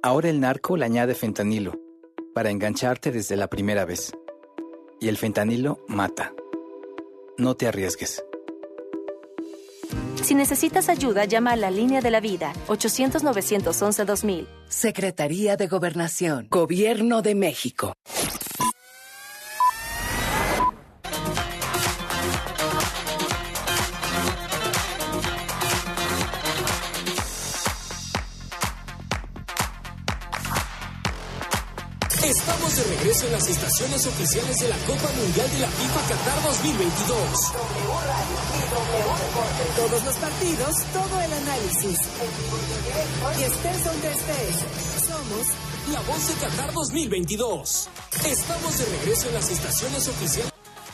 Ahora el narco le añade fentanilo para engancharte desde la primera vez. Y el fentanilo mata. No te arriesgues. Si necesitas ayuda, llama a la Línea de la Vida, 800-911-2000. Secretaría de Gobernación, Gobierno de México. Estamos de regreso en las estaciones oficiales de la Copa Mundial de la FIFA Qatar 2022. Todos los partidos, todo el análisis. Y estés donde estés, somos la voz de Qatar 2022. Estamos de regreso en las estaciones oficiales.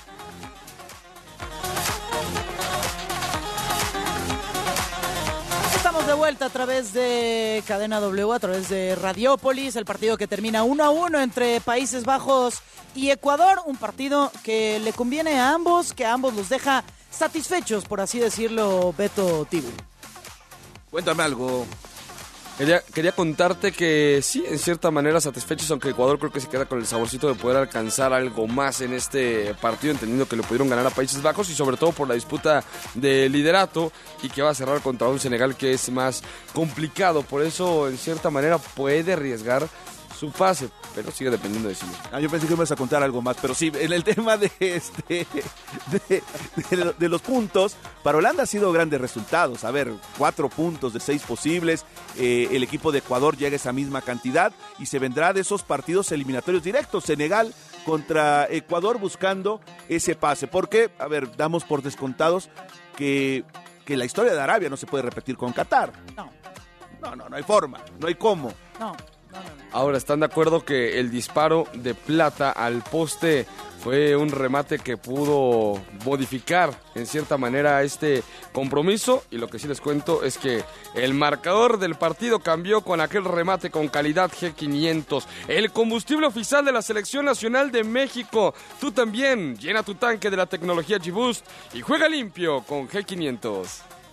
De vuelta a través de Cadena W, a través de Radiópolis, el partido que termina 1-1 entre Países Bajos y Ecuador, un partido que le conviene a ambos, que a ambos los deja satisfechos, por así decirlo, Beto Tibu. Cuéntame algo. Quería contarte que sí, en cierta manera satisfechos, aunque Ecuador creo que se queda con el saborcito de poder alcanzar algo más en este partido, entendiendo que le pudieron ganar a Países Bajos y sobre todo por la disputa de liderato y que va a cerrar contra un Senegal que es más complicado. Por eso, en cierta manera, puede arriesgar su pase, pero sigue dependiendo de sí mismo. Yo pensé que me ibas a contar algo más, pero sí, en el tema de los puntos, para Holanda ha sido grandes resultados. A ver, 4 puntos de 6 posibles, el equipo de Ecuador llega a esa misma cantidad y se vendrá de esos partidos eliminatorios directos. Senegal contra Ecuador buscando ese pase, porque, a ver, damos por descontados que la historia de Arabia no se puede repetir con Qatar. No hay forma, no hay cómo. No. Ahora, ¿están de acuerdo que el disparo de Plata al poste fue un remate que pudo modificar en cierta manera este compromiso? Y lo que sí les cuento es que el marcador del partido cambió con aquel remate con calidad G500, el combustible oficial de la Selección Nacional de México. Tú también, llena tu tanque de la tecnología G-Boost y juega limpio con G500.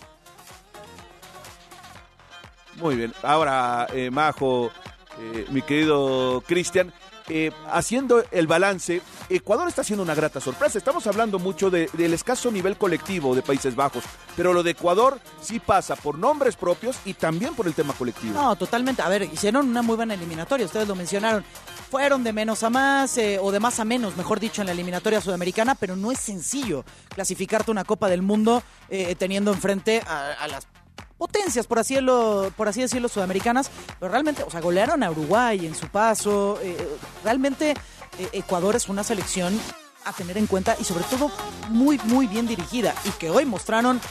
Muy bien, ahora Majo, mi querido Cristian, haciendo el balance, Ecuador está haciendo una grata sorpresa. Estamos hablando mucho del escaso nivel colectivo de Países Bajos, pero lo de Ecuador sí pasa por nombres propios y también por el tema colectivo. No, totalmente. A ver, hicieron una muy buena eliminatoria, ustedes lo mencionaron. Fueron de menos a más, o de más a menos, mejor dicho, en la eliminatoria sudamericana, pero no es sencillo clasificarte una Copa del Mundo teniendo enfrente a las potencias, por así decirlo, sudamericanas, pero realmente, o sea, golearon a Uruguay en su paso. Realmente Ecuador es una selección a tener en cuenta y sobre todo muy, muy bien dirigida, y que hoy mostraron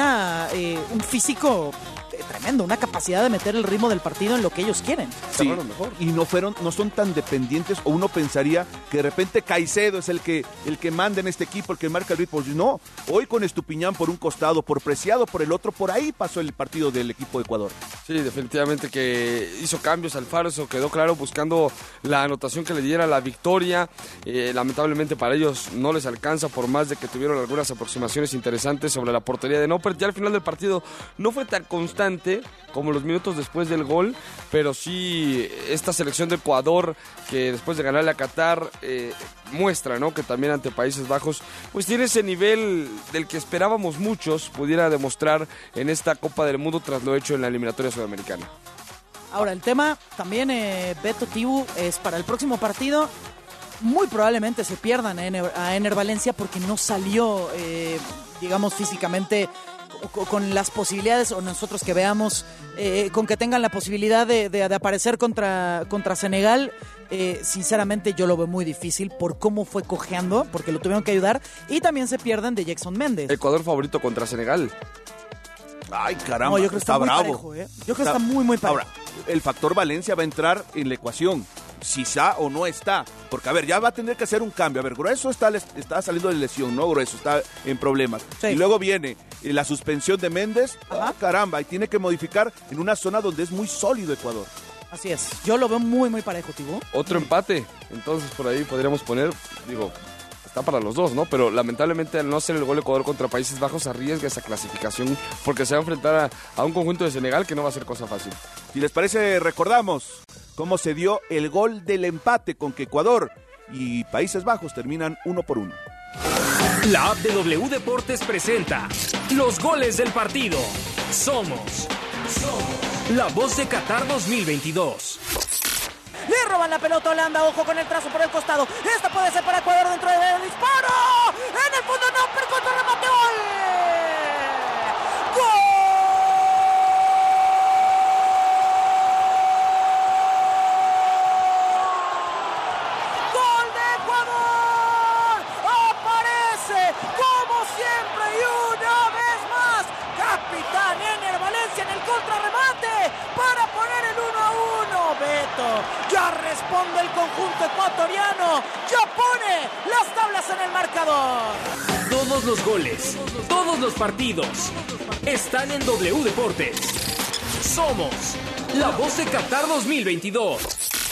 un físico tremendo, una capacidad de meter el ritmo del partido en lo que ellos quieren. Sí, mejor. Y no son tan dependientes, o uno pensaría que de repente Caicedo es el que manda en este equipo, el que marca el ritmo. No, hoy con Estupiñán por un costado, por Preciado por el otro, por ahí pasó el partido del equipo de Ecuador. Sí, definitivamente que hizo cambios Alfaro, eso quedó claro, buscando la anotación que le diera la victoria. Lamentablemente para ellos no les alcanza, por más de que tuvieron algunas aproximaciones interesantes sobre la portería de Noppert. Ya al final del partido no fue tan constante como los minutos después del gol, pero sí esta selección de Ecuador, que después de ganarle a Qatar, muestra, ¿no?, que también ante Países Bajos pues tiene ese nivel del que esperábamos muchos pudiera demostrar en esta Copa del Mundo tras lo hecho en la eliminatoria sudamericana. Ahora, el tema también, Beto Tibu, es para el próximo partido. Muy probablemente se pierdan a Ener Valencia porque no salió, digamos, físicamente con las posibilidades, o nosotros que veamos, con que tengan la posibilidad de aparecer contra Senegal. Sinceramente yo lo veo muy difícil por cómo fue cojeando, porque lo tuvieron que ayudar, y también se pierden de Jackson Méndez. Ecuador favorito contra Senegal. Ay, caramba, no, yo creo que está bravo. Parejo, Yo creo que está muy, muy parejo. Ahora, el factor Valencia va a entrar en la ecuación, si está o no está, porque a ver, ya va a tener que hacer un cambio. A ver, Grueso está saliendo de lesión, ¿no? Grueso está en problemas. Sí. Y luego viene la suspensión de Méndez. Caramba, y tiene que modificar en una zona donde es muy sólido Ecuador. Así es, yo lo veo muy, muy parejo, Tibu. Otro empate, entonces por ahí podríamos poner, está para los dos, ¿no? Pero lamentablemente al no hacer el gol Ecuador contra Países Bajos arriesga esa clasificación porque se va a enfrentar a un conjunto de Senegal que no va a ser cosa fácil. Si les parece, recordamos cómo se dio el gol del empate con que Ecuador y Países Bajos terminan 1-1. La app de W Deportes presenta los goles del partido. Somos la voz de Qatar 2022. Le roban la pelota a Holanda, ojo con el trazo por el costado. Esta puede ser para Ecuador dentro del disparo. En el fondo no, pero contra remate, gol. ¡Gol! ¡Gol de Ecuador! Aparece como siempre y una vez más capitán Ener Valencia en el contrarremate para poner el 1-1. Beto, ya responde el conjunto ecuatoriano, ya pone las tablas en el marcador. Todos los goles, todos los partidos están en W Deportes. Somos la voz de Qatar 2022.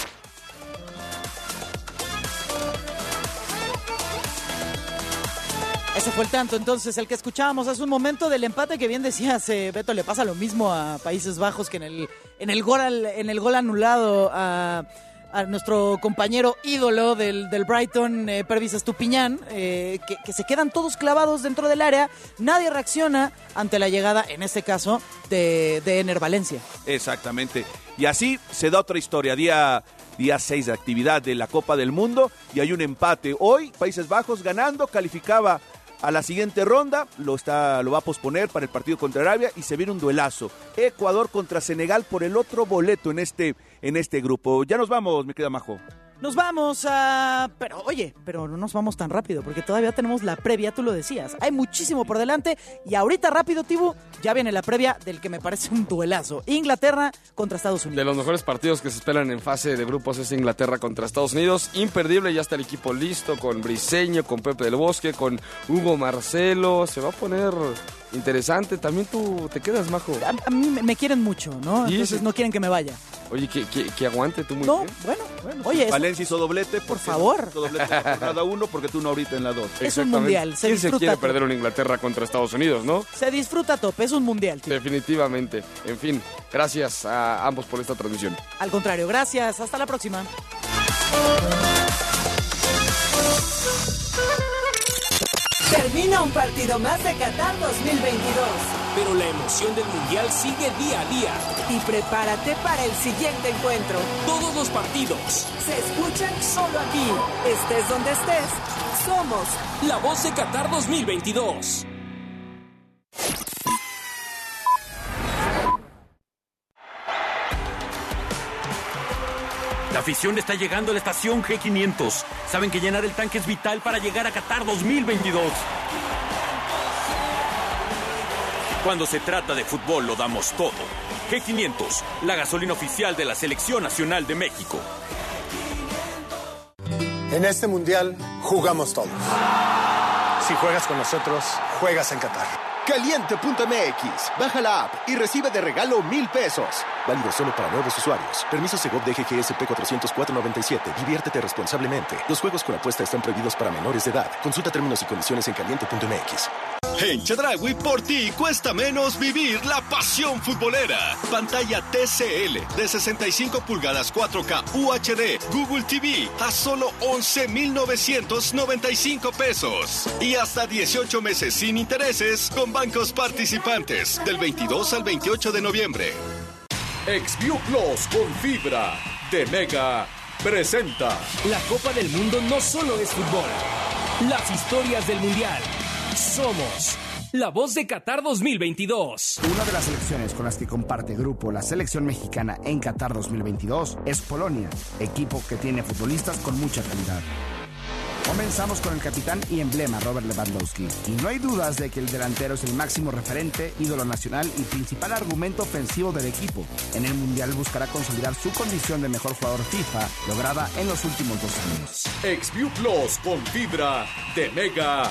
Ese fue el tanto, entonces, el que escuchábamos hace un momento del empate que bien decías, Beto, le pasa lo mismo a Países Bajos que en el gol anulado a nuestro compañero ídolo del Brighton, Pervis Estupiñán, que se quedan todos clavados dentro del área, nadie reacciona ante la llegada, en este caso, de Ener Valencia. Exactamente, y así se da otra historia, día 6 de actividad de la Copa del Mundo y hay un empate. Hoy Países Bajos ganando calificaba a la siguiente ronda, lo va a posponer para el partido contra Arabia y se viene un duelazo. Ecuador contra Senegal por el otro boleto en este grupo. Ya nos vamos, mi querida Majo. Nos vamos pero no nos vamos tan rápido porque todavía tenemos la previa, tú lo decías. Hay muchísimo por delante y ahorita rápido, Tibu, ya viene la previa del que me parece un duelazo. Inglaterra contra Estados Unidos. De los mejores partidos que se esperan en fase de grupos es Inglaterra contra Estados Unidos. Imperdible, ya está el equipo listo con Briseño, con Pepe del Bosque, con Hugo Marcelo. Se va a poner interesante. También tú te quedas, Majo. A mí me quieren mucho, ¿no? Entonces no quieren que me vaya. Oye, que aguante tú muy no, bien. Bueno. Oye, Valencia hizo doblete. Por favor. Hizo doblete por cada uno porque tú no ahorita en la 2. Es un mundial. ¿Quién se quiere perder una Inglaterra contra Estados Unidos, no? Se disfruta a tope, es un mundial, tío. Definitivamente. En fin, gracias a ambos por esta transmisión. Al contrario, gracias. Hasta la próxima. Termina un partido más de Qatar 2022. Pero la emoción del Mundial sigue día a día. Y prepárate para el siguiente encuentro. Todos los partidos se escuchan solo aquí. Estés donde estés, somos la voz de Qatar 2022. La afición está llegando a la estación G500. Saben que llenar el tanque es vital para llegar a Qatar 2022. Cuando se trata de fútbol lo damos todo. G500, la gasolina oficial de la Selección Nacional de México. En este mundial jugamos todos. Si juegas con nosotros, juegas en Qatar. Caliente.mx. Baja la app y recibe de regalo 1,000 pesos. Válido solo para nuevos usuarios. Permiso Segov de GGSP 40497. Diviértete responsablemente. Los juegos con apuesta están prohibidos para menores de edad. Consulta términos y condiciones en caliente.mx. En Chedraui, por ti cuesta menos vivir la pasión futbolera. Pantalla TCL de 65 pulgadas 4K UHD Google TV a solo 11,995 pesos. Y hasta 18 meses sin intereses con bancos participantes del 22 al 28 de noviembre. Xview Plus con fibra de Mega presenta. La Copa del Mundo no solo es fútbol. Las historias del Mundial. Somos la voz de Qatar 2022. Una de las selecciones con las que comparte grupo la selección mexicana en Qatar 2022 es Polonia, equipo que tiene futbolistas con mucha calidad. Comenzamos con el capitán y emblema Robert Lewandowski. Y no hay dudas de que el delantero es el máximo referente, ídolo nacional y principal argumento ofensivo del equipo. En el Mundial buscará consolidar su condición de mejor jugador FIFA, lograda en los últimos 2 años. Xview Plus con fibra de Mega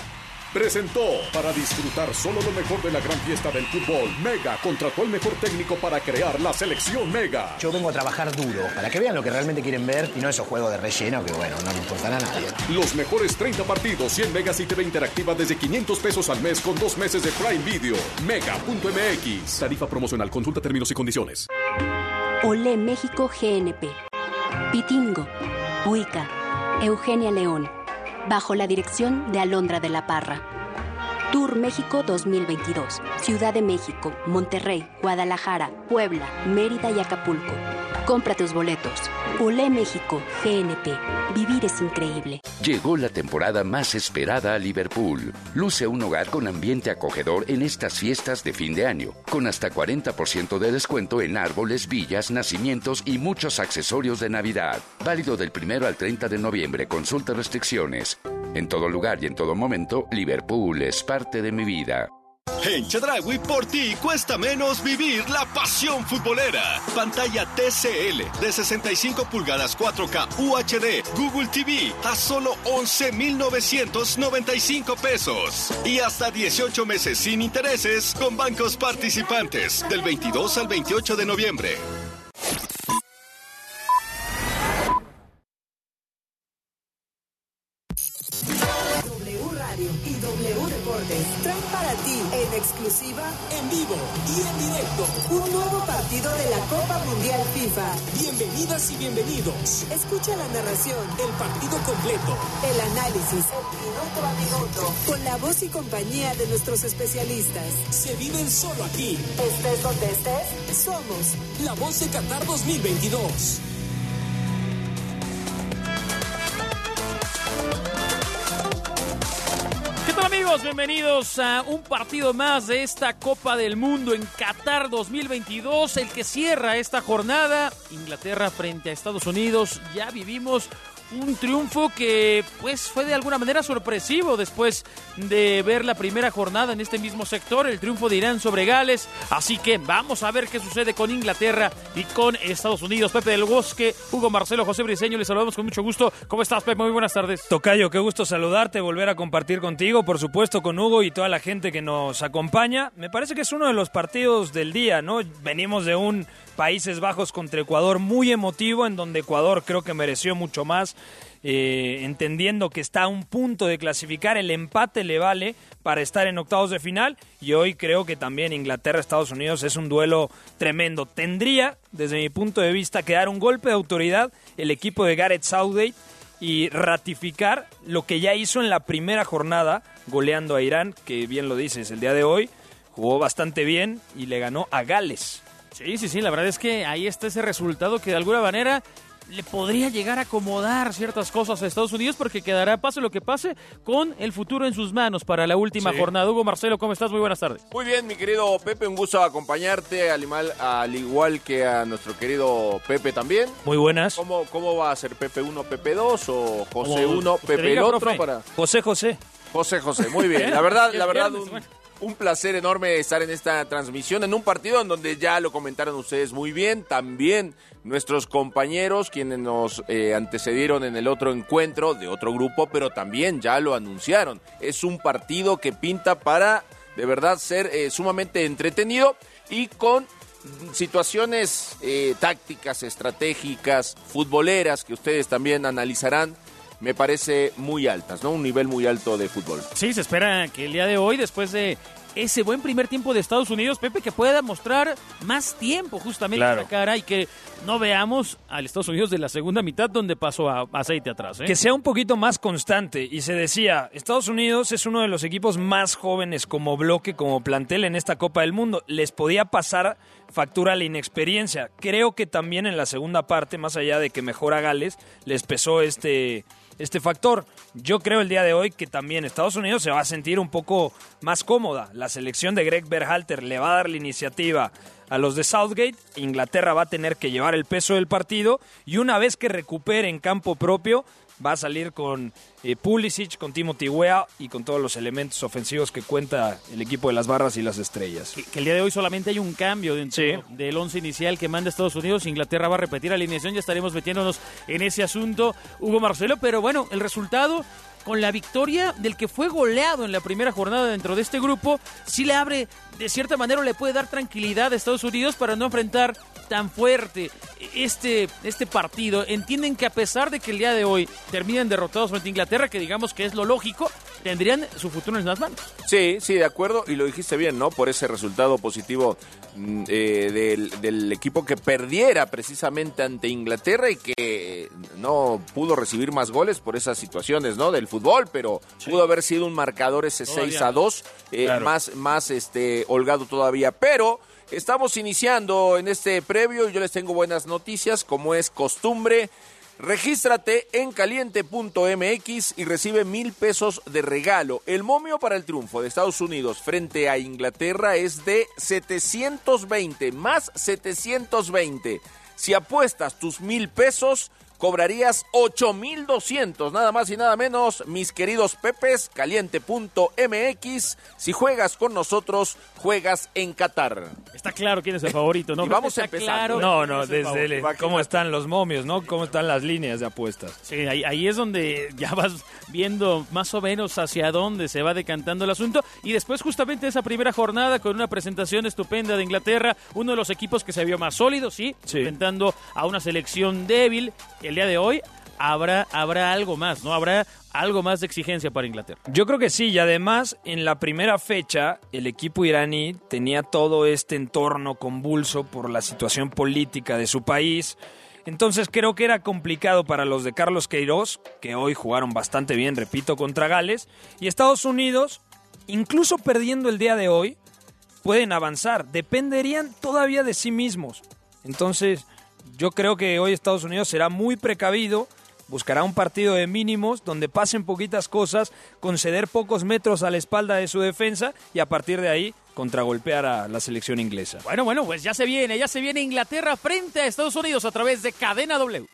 presentó. Para disfrutar solo lo mejor de la gran fiesta del fútbol, Mega contrató al mejor técnico para crear la selección Mega. Yo vengo a trabajar duro, para que vean lo que realmente quieren ver y no esos juegos de relleno que, bueno, no le importan a nadie. Los mejores 30 partidos, 100 megas y TV interactiva desde 500 pesos al mes con 2 meses de Prime Video. Mega.mx. Tarifa promocional. Consulta términos y condiciones. Olé México GNP. Pitingo. Buica. Eugenia León. Bajo la dirección de Alondra de la Parra. Tour México 2022. Ciudad de México, Monterrey, Guadalajara, Puebla, Mérida y Acapulco. Compra tus boletos. Olé México, GNP. Vivir es increíble. Llegó la temporada más esperada a Liverpool. Luce un hogar con ambiente acogedor en estas fiestas de fin de año, con hasta 40% de descuento en árboles, villas, nacimientos y muchos accesorios de Navidad. Válido del 1 al 30 de noviembre. Consulta restricciones. En todo lugar y en todo momento, Liverpool es parte de mi vida. En Chedraui, por ti cuesta menos vivir la pasión futbolera. Pantalla TCL de 65 pulgadas 4K UHD Google TV a solo 11,995 pesos. Y hasta 18 meses sin intereses con bancos participantes del 22 al 28 de noviembre. Y W Deportes traen para ti en exclusiva, en vivo y en directo un nuevo partido de la Copa Mundial FIFA. Bienvenidas y bienvenidos. Escucha la narración, El partido completo, el análisis, minuto a minuto, con la voz y compañía de nuestros especialistas. se viven solo aquí. Estés donde estés, somos La Voz de Qatar 2022. ¿Qué tal, amigos? Bienvenidos a un partido más de esta Copa del Mundo en Qatar 2022, el que cierra esta jornada. Inglaterra frente a Estados Unidos. Ya vivimos un triunfo que pues fue de alguna manera sorpresivo después de ver la primera jornada en este mismo sector, el triunfo de Irán sobre Gales. Así que vamos a ver qué sucede con Inglaterra y con Estados Unidos. Pepe del Bosque, Hugo Marcelo, José Briceño, les saludamos con mucho gusto. ¿Cómo estás, Pepe? Muy buenas tardes. Tocayo, qué gusto saludarte, volver a compartir contigo, por supuesto con Hugo y toda la gente que nos acompaña. Me parece que es uno de los partidos del día, ¿no? Venimos de un Países Bajos contra Ecuador muy emotivo, en donde Ecuador creo que mereció mucho más, entendiendo que está a un punto de clasificar, el empate le vale para estar en octavos de final, y hoy creo que también Inglaterra-Estados Unidos es un duelo tremendo. Tendría, desde mi punto de vista, que dar un golpe de autoridad el equipo de Gareth Southgate y ratificar lo que ya hizo en la primera jornada, goleando a Irán, que bien lo dices, el día de hoy jugó bastante bien y le ganó a Gales. Sí, la verdad es que ahí está ese resultado que de alguna manera le podría llegar a acomodar ciertas cosas a Estados Unidos, porque quedará, pase lo que pase, con el futuro en sus manos para la última jornada. Hugo Marcelo, ¿cómo estás? Muy buenas tardes. Muy bien, mi querido Pepe, un gusto acompañarte, al igual que a nuestro querido Pepe también. Muy buenas. ¿Cómo va a ser Pepe 1, Pepe 2 o José 1, Pepe el otro? José. Muy bien. La verdad, un placer enorme estar en esta transmisión, en un partido en donde ya lo comentaron ustedes muy bien, también nuestros compañeros quienes nos antecedieron en el otro encuentro de otro grupo, pero también ya lo anunciaron. Es un partido que pinta para, de verdad, ser sumamente entretenido y con situaciones tácticas, estratégicas, futboleras, que ustedes también analizarán. Me parece muy altas, ¿no? Un nivel muy alto de fútbol. Sí, se espera que el día de hoy, después de ese buen primer tiempo de Estados Unidos, Pepe, que pueda mostrar más tiempo justamente en la cara y que no veamos al Estados Unidos de la segunda mitad donde pasó a aceite atrás. Que sea un poquito más constante. Y se decía, Estados Unidos es uno de los equipos más jóvenes como bloque, como plantel en esta Copa del Mundo. Les podía pasar factura la inexperiencia. Creo que también en la segunda parte, más allá de que mejora Gales, les pesó este factor. Yo creo el día de hoy que también Estados Unidos se va a sentir un poco más cómoda. La selección de Greg Berhalter le va a dar la iniciativa a los de Southgate. Inglaterra va a tener que llevar el peso del partido y una vez que recupere en campo propio va a salir con Pulisic, con Timothy Weah y con todos los elementos ofensivos que cuenta el equipo de las barras y las estrellas. Que el día de hoy solamente hay un cambio dentro del 11 inicial que manda Estados Unidos. Inglaterra va a repetir alineación, ya estaremos metiéndonos en ese asunto, Hugo Marcelo, pero bueno, el resultado con la victoria del que fue goleado en la primera jornada dentro de este grupo, sí le abre, de cierta manera, le puede dar tranquilidad a Estados Unidos para no enfrentar tan fuerte este partido. Entienden que a pesar de que el día de hoy terminen derrotados frente a Inglaterra, que digamos que es lo lógico, tendrían su futuro en las manos. Sí, de acuerdo, y lo dijiste bien, ¿no? Por ese resultado positivo del equipo que perdiera precisamente ante Inglaterra y que no pudo recibir más goles por esas situaciones, ¿no? Del fútbol, pero sí, pudo haber sido un marcador ese 6-2, claro, más holgado todavía, pero estamos iniciando en este previo y yo les tengo buenas noticias, como es costumbre. Regístrate en caliente.mx y recibe 1,000 pesos de regalo. El momio para el triunfo de Estados Unidos frente a Inglaterra es de 720, más 720. Si apuestas tus 1,000 pesos, cobrarías 8,200, nada más y nada menos, mis queridos Pepes. Caliente.mx, si juegas con nosotros, juegas en Qatar. Está claro quién es el favorito, ¿no? Y vamos empezando. Claro, no, desde cómo están los momios, ¿no? Cómo están las líneas de apuestas. Sí, ahí es donde ya vas viendo más o menos hacia dónde se va decantando el asunto. Y después justamente esa primera jornada con una presentación estupenda de Inglaterra, uno de los equipos que se vio más sólido, sí, enfrentando a una selección débil. El día de hoy habrá algo más, ¿no? Habrá algo más de exigencia para Inglaterra. Yo creo que sí, y además en la primera fecha el equipo iraní tenía todo este entorno convulso por la situación política de su país. Entonces creo que era complicado para los de Carlos Queiroz, que hoy jugaron bastante bien, repito, contra Gales, y Estados Unidos, incluso perdiendo el día de hoy, pueden avanzar, dependerían todavía de sí mismos. Entonces yo creo que hoy Estados Unidos será muy precavido, buscará un partido de mínimos donde pasen poquitas cosas, conceder pocos metros a la espalda de su defensa y a partir de ahí contragolpear a la selección inglesa. Bueno, pues ya se viene Inglaterra frente a Estados Unidos a través de Cadena W.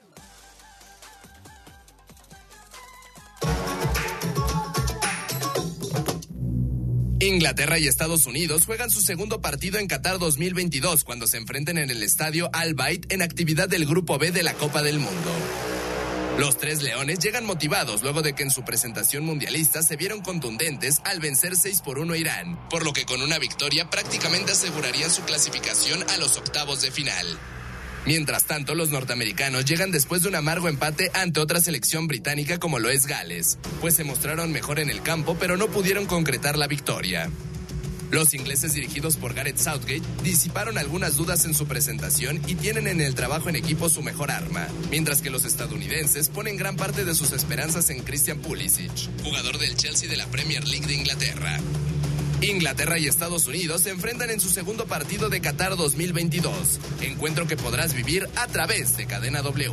Inglaterra y Estados Unidos juegan su segundo partido en Qatar 2022 cuando se enfrenten en el estadio Al Bayt en actividad del Grupo B de la Copa del Mundo. Los tres leones llegan motivados luego de que en su presentación mundialista se vieron contundentes al vencer 6-1 a Irán, por lo que con una victoria prácticamente asegurarían su clasificación a los octavos de final. Mientras tanto, los norteamericanos llegan después de un amargo empate ante otra selección británica como lo es Gales, pues se mostraron mejor en el campo pero no pudieron concretar la victoria. Los ingleses dirigidos por Gareth Southgate disiparon algunas dudas en su presentación y tienen en el trabajo en equipo su mejor arma, mientras que los estadounidenses ponen gran parte de sus esperanzas en Christian Pulisic, jugador del Chelsea de la Premier League de Inglaterra. Inglaterra y Estados Unidos se enfrentan en su segundo partido de Qatar 2022, encuentro que podrás vivir a través de Cadena W.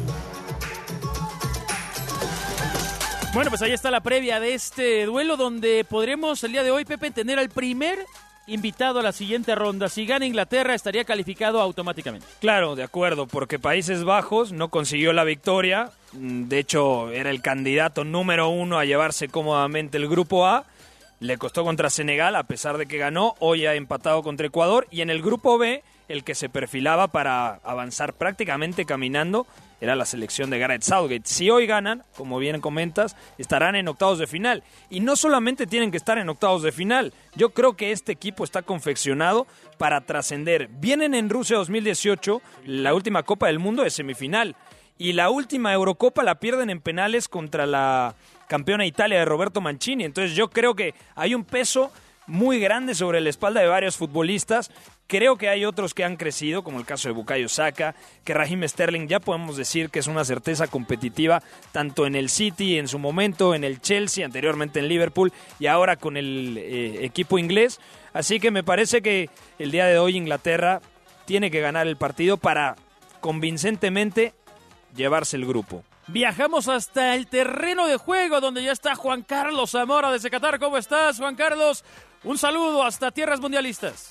Bueno, pues ahí está la previa de este duelo donde podremos el día de hoy, Pepe, tener al primer invitado a la siguiente ronda. Si gana Inglaterra, estaría calificado automáticamente. Claro, de acuerdo, porque Países Bajos no consiguió la victoria. De hecho, era el candidato número 1 a llevarse cómodamente el Grupo A. Le costó contra Senegal, a pesar de que ganó. Hoy ha empatado contra Ecuador. Y en el Grupo B, el que se perfilaba para avanzar prácticamente caminando era la selección de Gareth Southgate. Si hoy ganan, como bien comentas, estarán en octavos de final. Y no solamente tienen que estar en octavos de final. Yo creo que este equipo está confeccionado para trascender. Vienen en Rusia 2018, la última Copa del Mundo de semifinal. Y la última Eurocopa la pierden en penales contra la campeona Italia de Roberto Mancini. Entonces yo creo que hay un peso muy grande sobre la espalda de varios futbolistas. Creo que hay otros que han crecido, como el caso de Bukayo Saka, que Raheem Sterling ya podemos decir que es una certeza competitiva, tanto en el City en su momento, en el Chelsea, anteriormente en Liverpool y ahora con el equipo inglés. Así que me parece que el día de hoy Inglaterra tiene que ganar el partido para convincentemente llevarse el grupo. Viajamos hasta el terreno de juego donde ya está Juan Carlos Zamora desde Qatar. ¿Cómo estás, Juan Carlos? Un saludo hasta tierras mundialistas.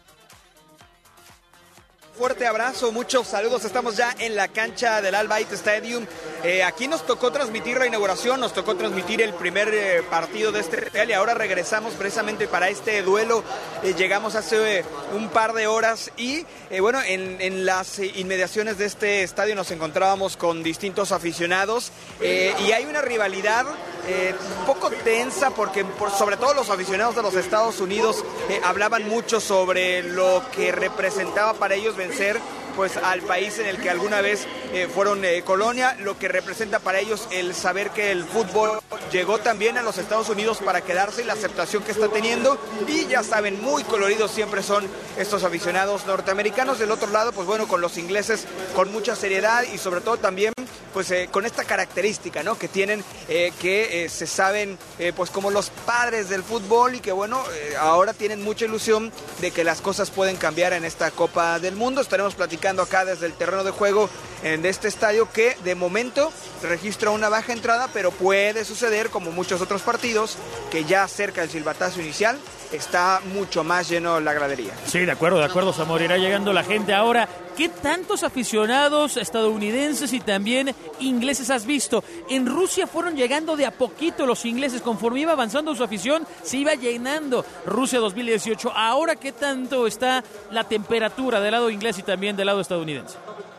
Fuerte abrazo, muchos saludos. Estamos ya en la cancha del Al Bayt Stadium. Aquí nos tocó transmitir la inauguración, nos tocó transmitir el primer partido de este mundial y ahora regresamos precisamente para este duelo. Llegamos hace un par de horas y bueno, en las inmediaciones de este estadio nos encontrábamos con distintos aficionados y hay una rivalidad un poco tensa porque sobre todo los aficionados de los Estados Unidos hablaban mucho sobre lo que representaba para ellos vencer pues al país en el que alguna vez fueron colonia, lo que representa para ellos el saber que el fútbol llegó también a los Estados Unidos para quedarse y la aceptación que está teniendo, y ya saben, muy coloridos siempre son estos aficionados norteamericanos. Del otro lado, pues bueno, con los ingleses con mucha seriedad y sobre todo también pues con esta característica, ¿no?, que tienen, que se saben pues como los padres del fútbol, y que bueno, ahora tienen mucha ilusión de que las cosas pueden cambiar en esta Copa del Mundo. Estaremos platicando acá desde el terreno de juego de este estadio, que de momento registra una baja entrada, pero puede suceder, como muchos otros partidos, que ya cerca del silbatazo inicial está mucho más lleno la gradería. Sí, de acuerdo, Zamora. Irá llegando la gente. Ahora, ¿qué tantos aficionados estadounidenses y también ingleses has visto? En Rusia fueron llegando de a poquito los ingleses. Conforme iba avanzando su afición, se iba llenando Rusia 2018. Ahora, ¿qué tanto está la temperatura del lado inglés y también del lado estadounidense?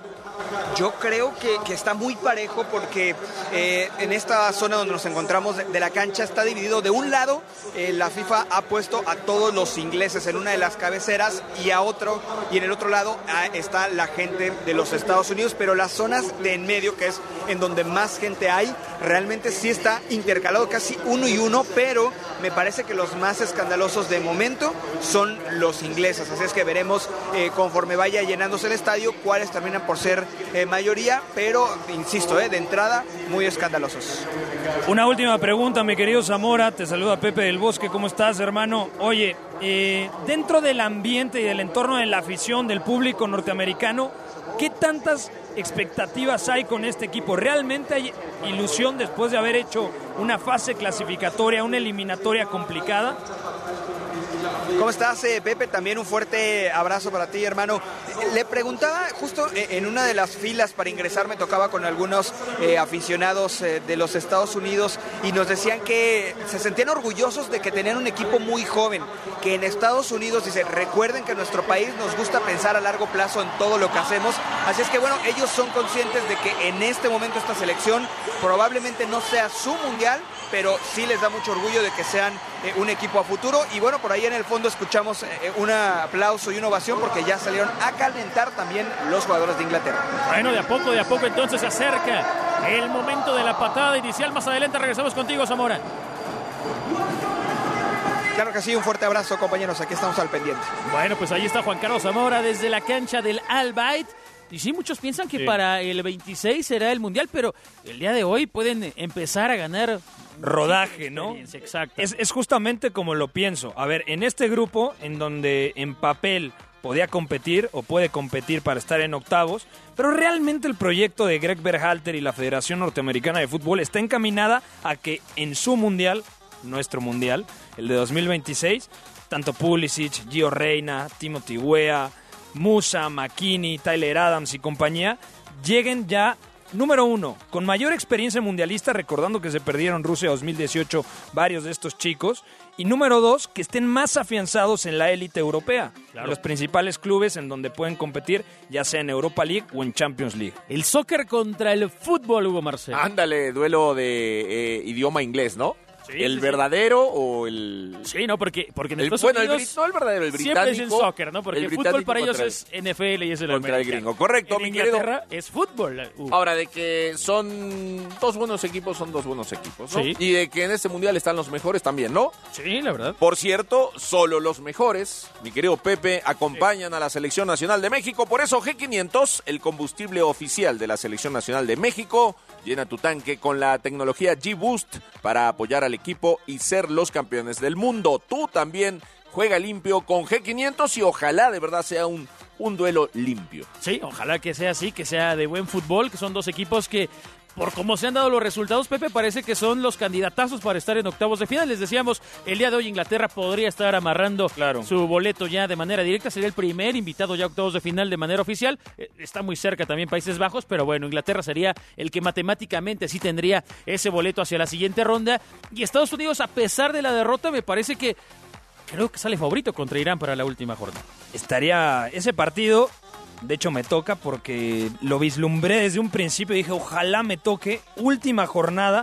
Yo creo que está muy parejo porque en esta zona donde nos encontramos de la cancha está dividido. De un lado, la FIFA ha puesto a todos los ingleses en una de las cabeceras y en el otro lado está la gente de los Estados Unidos, pero las zonas de en medio, que es en donde más gente hay, realmente sí está intercalado casi uno y uno, pero me parece que los más escandalosos de momento son los ingleses. Así es que veremos conforme vaya llenándose el estadio cuáles terminan por ser mayoría, pero insisto, de entrada muy escandalosos. Una última pregunta, mi querido Zamora, te saluda Pepe del Bosque, ¿cómo estás, hermano? Oye, dentro del ambiente y del entorno de la afición del público norteamericano, ¿qué tantas expectativas hay con este equipo? ¿Realmente hay ilusión después de haber hecho una fase clasificatoria, una eliminatoria complicada? ¿Cómo estás, Pepe? También un fuerte abrazo para ti, hermano. Le preguntaba, justo en una de las filas para ingresar, me tocaba con algunos aficionados de los Estados Unidos, y nos decían que se sentían orgullosos de que tenían un equipo muy joven, que en Estados Unidos, dice, recuerden que en nuestro país nos gusta pensar a largo plazo en todo lo que hacemos, así es que bueno, ellos son conscientes de que en este momento esta selección probablemente no sea su mundial, pero sí les da mucho orgullo de que sean un equipo a futuro. Y bueno, por ahí en el fondo escuchamos un aplauso y una ovación porque ya salieron a calentar también los jugadores de Inglaterra. Bueno, de a poco entonces se acerca el momento de la patada inicial. Más adelante regresamos contigo, Zamora. Claro que sí, un fuerte abrazo, compañeros, aquí estamos al pendiente. Bueno, pues ahí está Juan Carlos Zamora desde la cancha del Al Bayt. Y sí, muchos piensan que para el 26 será el Mundial, pero el día de hoy pueden empezar a ganar rodaje, ¿no? Exacto. Es justamente como lo pienso. A ver, en este grupo, en donde en papel podía competir o puede competir para estar en octavos, pero realmente el proyecto de Greg Berhalter y la Federación Norteamericana de Fútbol está encaminada a que en su Mundial, nuestro Mundial, el de 2026, tanto Pulisic, Gio Reyna, Timothy Weah, Musa, McKinney, Tyler Adams y compañía lleguen ya, número uno, con mayor experiencia mundialista, recordando que se perdieron Rusia 2018 varios de estos chicos, y número dos, que estén más afianzados en la élite europea, en los principales clubes en donde pueden competir, ya sea en Europa League o en Champions League. El soccer contra el fútbol, Hugo Marcelo. Ándale, duelo de idioma inglés, ¿no? Sí, ¿el verdadero o el...? Sí, no, porque en Estados Unidos... no el verdadero, el británico. Siempre es el soccer, ¿no? Porque el fútbol para ellos es NFL y es el contra el gringo. Correcto, mi querido. En Inglaterra es fútbol. Ahora, de que son dos buenos equipos, ¿no? Sí. Y de que en este mundial están los mejores también, ¿no? Sí, la verdad. Por cierto, solo los mejores, mi querido Pepe, acompañan a la Selección Nacional de México. Por eso G500, el combustible oficial de la Selección Nacional de México, llena tu tanque con la tecnología G-Boost para apoyar al equipo y ser los campeones del mundo. Tú también juega limpio con G500 y ojalá de verdad sea un duelo limpio. Sí, ojalá que sea así, que sea de buen fútbol, que son dos equipos que, por cómo se han dado los resultados, Pepe, parece que son los candidatazos para estar en octavos de final. Les decíamos, el día de hoy Inglaterra podría estar amarrando su boleto ya de manera directa. Sería el primer invitado ya a octavos de final de manera oficial. Está muy cerca también Países Bajos, pero bueno, Inglaterra sería el que matemáticamente sí tendría ese boleto hacia la siguiente ronda. Y Estados Unidos, a pesar de la derrota, me parece que creo que sale favorito contra Irán para la última jornada. Estaría ese partido... De hecho, me toca porque lo vislumbré desde un principio y dije, ojalá me toque última jornada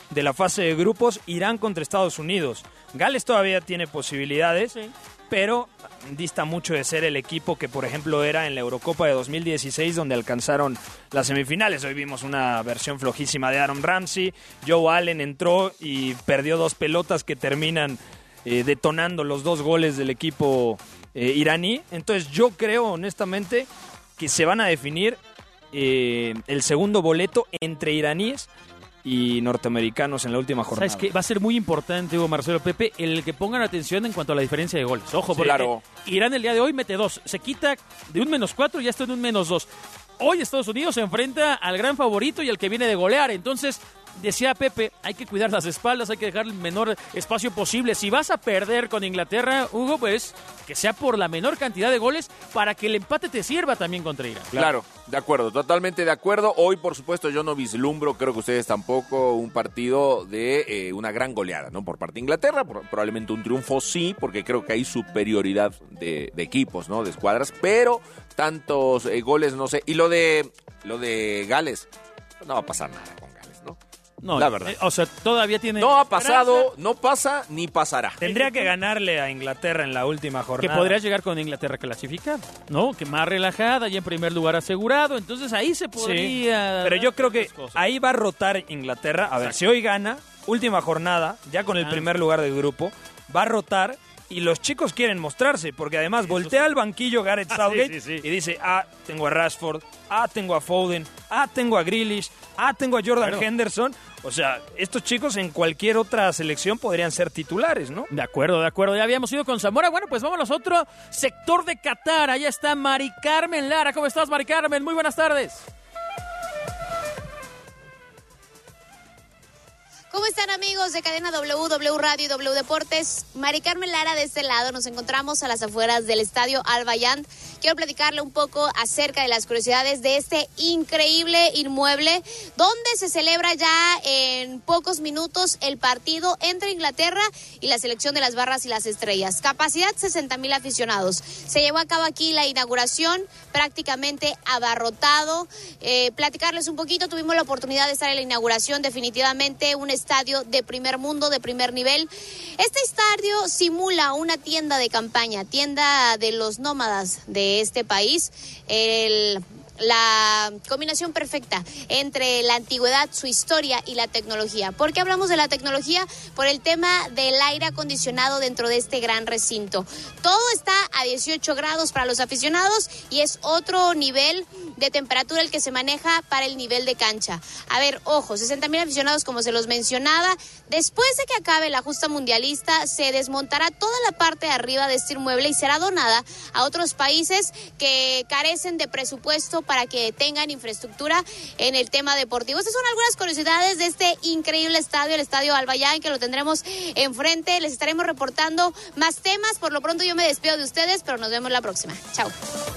de la fase de grupos, Irán contra Estados Unidos. Gales todavía tiene posibilidades, pero dista mucho de ser el equipo que, por ejemplo, era en la Eurocopa de 2016, donde alcanzaron las semifinales. Hoy vimos una versión flojísima de Aaron Ramsey. Joe Allen entró y perdió 2 pelotas que terminan detonando los 2 goles del equipo iraní. Entonces yo creo, honestamente, que se van a definir el segundo boleto entre iraníes y norteamericanos en la última jornada. ¿Sabes qué? Va a ser muy importante, Hugo, Marcelo, Pepe, el que pongan atención en cuanto a la diferencia de goles. Ojo, porque claro. Irán el día de hoy mete 2. Se quita de un -4 y ya está en un -2. Hoy Estados Unidos se enfrenta al gran favorito y al que viene de golear. Entonces, decía Pepe, hay que cuidar las espaldas, hay que dejar el menor espacio posible. Si vas a perder con Inglaterra, Hugo, pues que sea por la menor cantidad de goles para que el empate te sirva también contra Irán. Claro, de acuerdo, totalmente de acuerdo. Hoy, por supuesto, yo no vislumbro, creo que ustedes tampoco, un partido de una gran goleada, ¿no? Por parte de Inglaterra, probablemente un triunfo sí, porque creo que hay superioridad de equipos, ¿no? De escuadras, pero tantos goles, no sé. Y lo de Gales, no va a pasar nada con Gales, ¿no? No, la verdad. O sea, todavía tiene... No ha pasado, no pasa ni pasará. Tendría que ganarle a Inglaterra en la última jornada. Que podría llegar con Inglaterra clasificada, ¿no? Que más relajada y en primer lugar asegurado. Entonces ahí se podría... Sí, pero yo creo que ahí va a rotar Inglaterra. A ver, si hoy gana, última jornada, ya con el primer lugar del grupo, va a rotar. Y los chicos quieren mostrarse, porque además voltea al banquillo Gareth Southgate y dice, tengo a Rashford, tengo a Foden, tengo a Grealish, tengo a Jordan Henderson. O sea, estos chicos en cualquier otra selección podrían ser titulares, ¿no? De acuerdo. Ya habíamos ido con Zamora. Bueno, pues vámonos a otro sector de Qatar. Allá está Mari Carmen Lara. ¿Cómo estás, Mari Carmen? Muy buenas tardes. ¿Cómo están, amigos de Cadena W Radio y W Deportes? Mari Carmen Lara de este lado. Nos encontramos a las afueras del estadio Al Bayand. Quiero platicarle un poco acerca de las curiosidades de este increíble inmueble donde se celebra ya en pocos minutos el partido entre Inglaterra y la selección de las Barras y las Estrellas. Capacidad 60,000 aficionados. Se llevó a cabo aquí la inauguración, prácticamente abarrotado. Platicarles un poquito, tuvimos la oportunidad de estar en la inauguración, definitivamente un estadio de primer mundo, de primer nivel. Este estadio simula una tienda de campaña, tienda de los nómadas de este país. La combinación perfecta entre la antigüedad, su historia y la tecnología. ¿Por qué hablamos de la tecnología? Por el tema del aire acondicionado dentro de este gran recinto. Todo está a 18 grados para los aficionados y es otro nivel de temperatura el que se maneja para el nivel de cancha. A ver, ojo, 60,000 aficionados como se los mencionaba. Después de que acabe la justa mundialista, se desmontará toda la parte de arriba de este inmueble y será donada a otros países que carecen de presupuesto para que tengan infraestructura en el tema deportivo. Estas son algunas curiosidades de este increíble estadio, el Estadio Al Bayand, que lo tendremos enfrente. Les estaremos reportando más temas. Por lo pronto yo me despido de ustedes, pero nos vemos la próxima. Chao.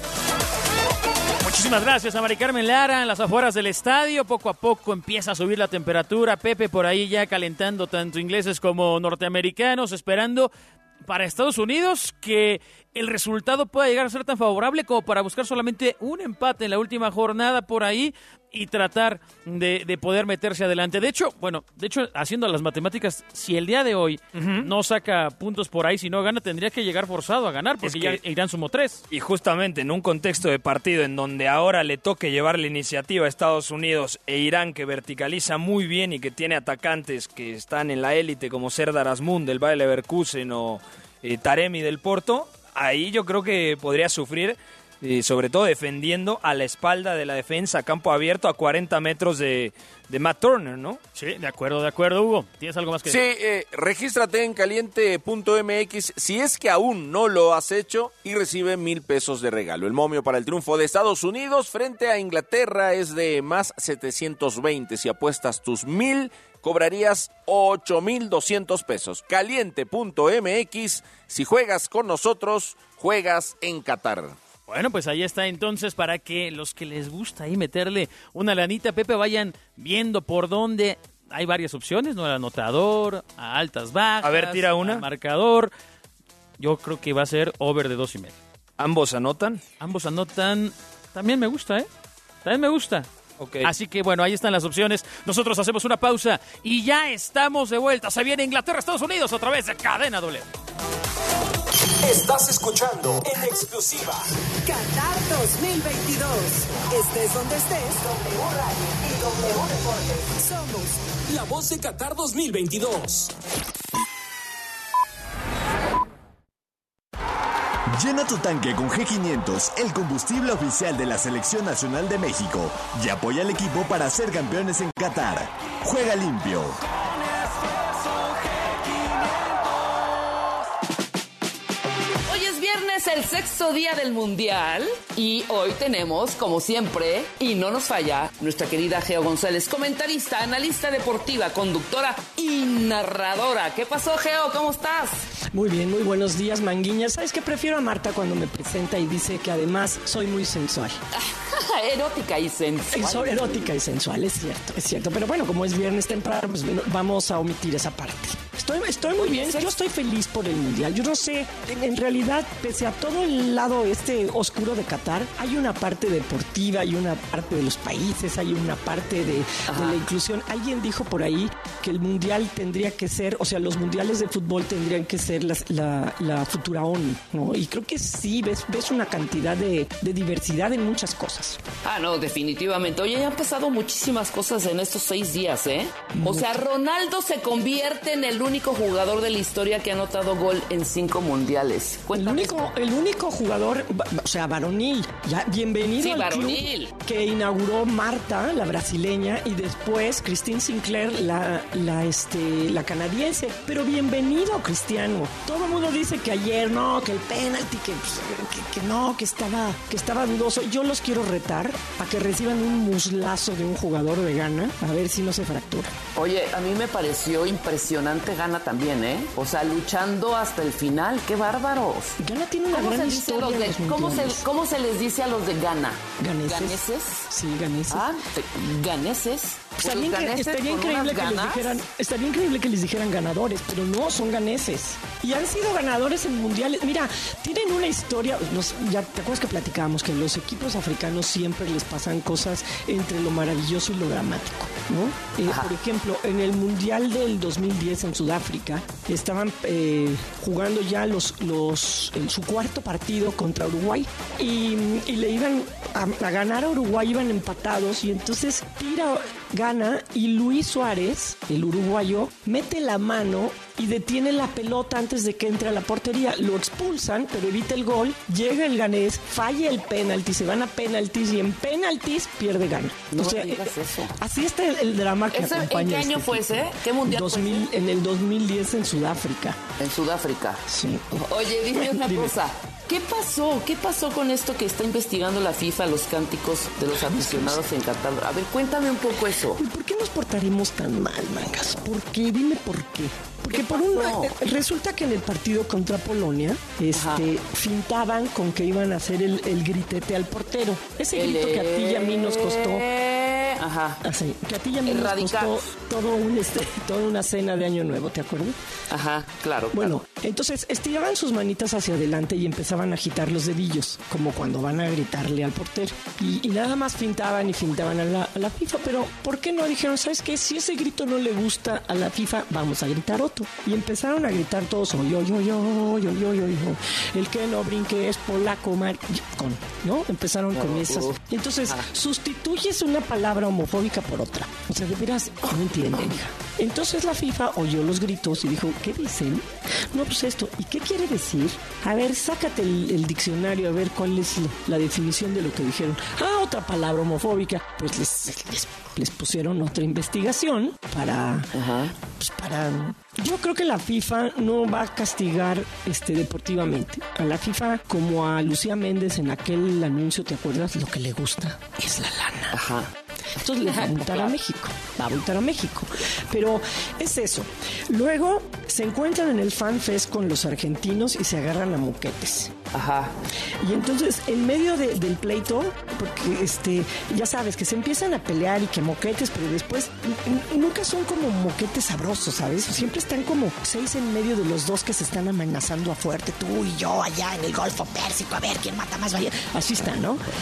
Muchísimas gracias a Mari Carmen Lara en las afueras del estadio. Poco a poco empieza a subir la temperatura. Pepe por ahí ya calentando tanto ingleses como norteamericanos, esperando para Estados Unidos que el resultado pueda llegar a ser tan favorable como para buscar solamente un empate en la última jornada por ahí y tratar de poder meterse adelante. De hecho, haciendo las matemáticas, si el día de hoy no saca puntos por ahí, si no gana, tendría que llegar forzado a ganar, porque ya Irán sumó 3. Y justamente en un contexto de partido en donde ahora le toque llevar la iniciativa a Estados Unidos e Irán, que verticaliza muy bien y que tiene atacantes que están en la élite como Serdar Azmoun del Bayer Leverkusen o Taremi del Porto, ahí yo creo que podría sufrir, sobre todo defendiendo a la espalda de la defensa, a campo abierto a 40 metros de Matt Turner, ¿no? Sí, de acuerdo, Hugo. ¿Tienes algo más que decir? Sí, regístrate en caliente.mx si es que aún no lo has hecho y recibe 1,000 pesos de regalo. El momio para el triunfo de Estados Unidos frente a Inglaterra es de más 720. Si apuestas tus 1,000, cobrarías 8,200 pesos. Caliente.mx, si juegas con nosotros, juegas en Qatar. Bueno, pues ahí está entonces para que los que les gusta ahí meterle una lanita, Pepe, vayan viendo por dónde. Hay varias opciones, ¿no? Al anotador, a altas bajas. A ver, tira una. Al marcador. Yo creo que va a ser over de 2.5. ¿Ambos anotan? Ambos anotan. También me gusta, ¿eh? También me gusta. Okay. Así que bueno, ahí están las opciones. Nosotros hacemos una pausa y ya estamos de vuelta. Se viene Inglaterra, Estados Unidos a través de Cadena W. Estás escuchando en exclusiva Qatar 2022. Estés donde estés, W Radio y W Deportes. Somos la voz de Qatar 2022. Llena tu tanque con G500, el combustible oficial de la Selección Nacional de México, y apoya al equipo para ser campeones en Qatar. Juega limpio. El sexto día del Mundial y hoy tenemos, como siempre, y no nos falla, nuestra querida Geo González, comentarista, analista deportiva, conductora y narradora. ¿Qué pasó, Geo? ¿Cómo estás? Muy bien, muy buenos días, Manguiña. ¿Sabes qué? Prefiero a Marta cuando me presenta y dice que además soy muy sensual. Erótica y sensual. Erótica y sensual, es cierto. Pero bueno, como es viernes temprano, pues vamos a omitir esa parte. Estoy muy bien, yo estoy feliz por el Mundial. Yo no sé, en realidad, pese a todo el lado oscuro de Qatar, hay una parte deportiva, hay una parte de los países, hay una parte de la inclusión. Alguien dijo por ahí que el Mundial tendría que ser, o sea, los mundiales de fútbol tendrían que ser la futura ONU, ¿no? Y creo que sí, ves una cantidad de diversidad en muchas cosas. No, definitivamente. Oye, ya han pasado muchísimas cosas en estos 6 días, ¿eh? O sea, Ronaldo se convierte en el único jugador de la historia que ha anotado gol en 5 mundiales. El único jugador, o sea, varonil. Ya, bienvenido al varonil. Club que inauguró Marta, la brasileña, y después Christine Sinclair, la canadiense. Pero bienvenido, Cristiano. Todo el mundo dice que ayer no, que el penalti, que no, que estaba dudoso. Yo los quiero retar a que reciban un muslazo de un jugador de Ghana, a ver si no se fractura. Oye, a mí me pareció impresionante Ghana también, ¿eh? O sea, luchando hasta el final. ¡Qué bárbaros! Ghana tiene una gran historia. ¿Cómo se les dice a los de Ghana? ¿Ganeses? Sí, ganeses. ¿Ganeses? Estaría increíble que les dijeran ganadores, pero no, son ganeses. Y han sido ganadores en mundiales. Mira, tienen una historia. Ya te acuerdas que platicábamos que los equipos africanos siempre les pasan cosas entre lo maravilloso y lo dramático, ¿no? Por ejemplo, en el mundial del 2010 en Sudáfrica estaban jugando ya en su cuarto partido contra Uruguay y le iban a ganar a Uruguay, iban empatados, y entonces tira Ghana y Luis Suárez, el uruguayo, mete la mano y detiene la pelota antes de que entre a la portería. Lo expulsan, pero evita el gol. Llega el ganés, falla el penalti, se van a penaltis y en penaltis pierde Ghana. No digas eso. Así está el drama que acompaña. ¿En qué año fue ese? ¿Qué mundial fue? En el 2010 en Sudáfrica. En Sudáfrica. Sí. Oye, dime una cosa. ¿Qué pasó? ¿Qué pasó con esto que está investigando la FIFA, los cánticos de los aficionados en Qatar? A ver, cuéntame un poco eso. ¿Por qué nos portaremos tan mal, Mangas? ¿Por qué? Dime por qué. Porque resulta que en el partido contra Polonia fintaban con que iban a hacer el gritete al portero. Ese grito que a ti y a mí nos costó. Así, que a ti y a mí nos costó toda una cena de Año Nuevo, ¿te acuerdas? Claro. Bueno, entonces estiraban sus manitas hacia adelante y empezaban a agitar los dedillos, como cuando van a gritarle al portero. Y nada más fintaban a la FIFA, pero ¿por qué no? Dijeron, ¿sabes qué? Si ese grito no le gusta a la FIFA, vamos a gritar otro. Y empezaron a gritar todos, yo. El que no brinque es polaco, ¿no? Empezaron con esas. Entonces, sustituyes una palabra homofóbica por otra. O sea, de veras, no entienden, hija. Entonces la FIFA oyó los gritos y dijo, ¿qué dicen? No, pues esto. ¿Y qué quiere decir? A ver, sácate el diccionario a ver cuál es la definición de lo que dijeron. Otra palabra homofóbica. Pues les pusieron otra investigación para... Yo creo que la FIFA no va a castigar deportivamente. A la FIFA, como a Lucía Méndez en aquel anuncio, ¿te acuerdas? Lo que le gusta es la lana. Entonces les va a multar a México. Pero es eso. Luego se encuentran en el Fan Fest con los argentinos y se agarran a moquetes. Y entonces en medio del pleito, porque ya sabes que se empiezan a pelear y que moquetes, pero después nunca son como moquetes sabrosos, ¿sabes? Siempre están como 6 en medio de los dos que se están amenazando a fuerte, tú y yo allá en el Golfo Pérsico, a ver quién mata más valiente. Así está, ¿no?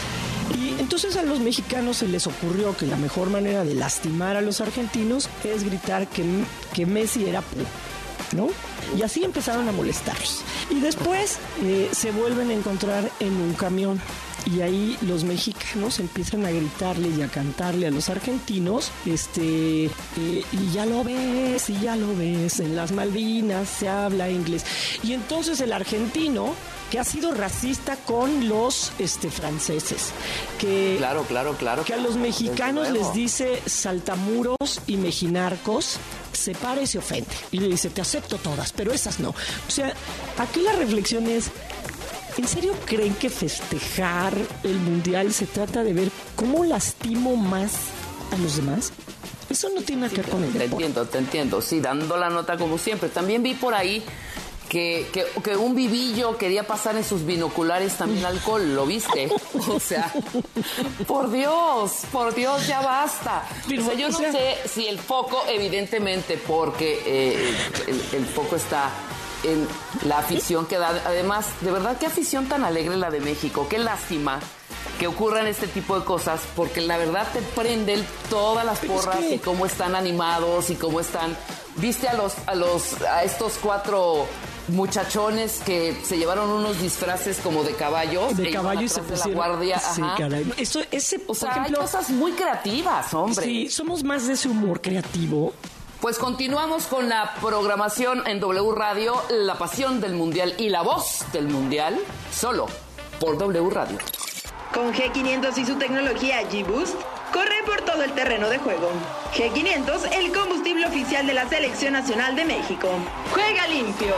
Y entonces a los mexicanos se les ocurrió que la mejor manera de lastimar a los argentinos es gritar que Messi era puro, ¿no? Y así empezaron a molestarlos. Y después se vuelven a encontrar en un camión. Y ahí los mexicanos empiezan a gritarle y a cantarle a los argentinos, y ya lo ves, en las Malvinas se habla inglés. Y entonces el argentino, que ha sido racista con los franceses, que claro, que a los mexicanos les dice saltamuros y mejinarcos, se para y se ofende. Y le dice, te acepto todas, pero esas no. O sea, aquí la reflexión es, ¿en serio creen que festejar el Mundial se trata de ver cómo lastimo más a los demás? Eso no tiene nada que ver con el deporte. Te entiendo. Sí, dando la nota como siempre. También vi por ahí que un vivillo quería pasar en sus binoculares también alcohol. ¿Lo viste? O sea, por Dios, ya basta. O sea, yo no sé si el foco, evidentemente, porque el foco está en la afición que da. Además, de verdad, qué afición tan alegre la de México. Qué lástima que ocurran este tipo de cosas, porque la verdad te prenden todas las porras y cómo están animados y cómo están. ¿Viste a estos 4 muchachones que se llevaron unos disfraces como de caballo? De caballo y se pusieron la guardia. Sí, caray. O sea, hay cosas muy creativas, hombre. Sí, somos más de ese humor creativo. Pues continuamos con la programación en W Radio, la pasión del Mundial y la voz del Mundial, solo por W Radio. Con G500 y su tecnología G-Boost, corre por todo el terreno de juego. G500, el combustible oficial de la Selección Nacional de México. ¡Juega limpio!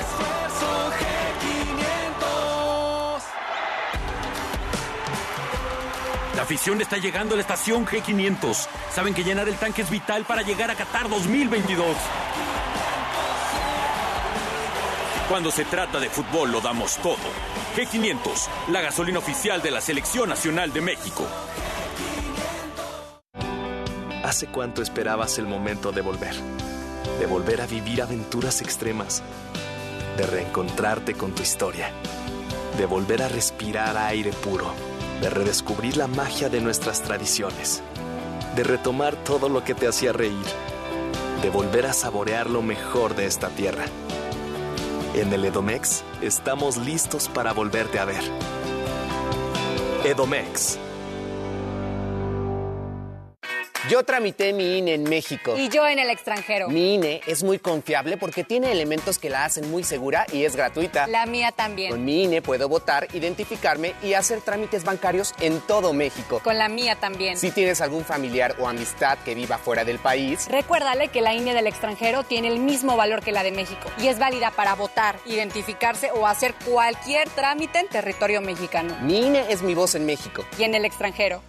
La afición está llegando a la estación G500. Saben que llenar el tanque es vital para llegar a Qatar 2022. Cuando se trata de fútbol lo damos todo. G500, la gasolina oficial de la Selección Nacional de México. ¿Hace cuánto esperabas el momento de volver? De volver a vivir aventuras extremas. De reencontrarte con tu historia. De volver a respirar aire puro. De redescubrir la magia de nuestras tradiciones. De retomar todo lo que te hacía reír. De volver a saborear lo mejor de esta tierra. En el Edomex estamos listos para volverte a ver. Edomex. Yo tramité mi INE en México. Y yo en el extranjero. Mi INE es muy confiable porque tiene elementos que la hacen muy segura y es gratuita. La mía también. Con mi INE puedo votar, identificarme y hacer trámites bancarios en todo México. Con la mía también. Si tienes algún familiar o amistad que viva fuera del país, recuérdale que la INE del extranjero tiene el mismo valor que la de México y es válida para votar, identificarse o hacer cualquier trámite en territorio mexicano. Mi INE es mi voz en México. Y en el extranjero.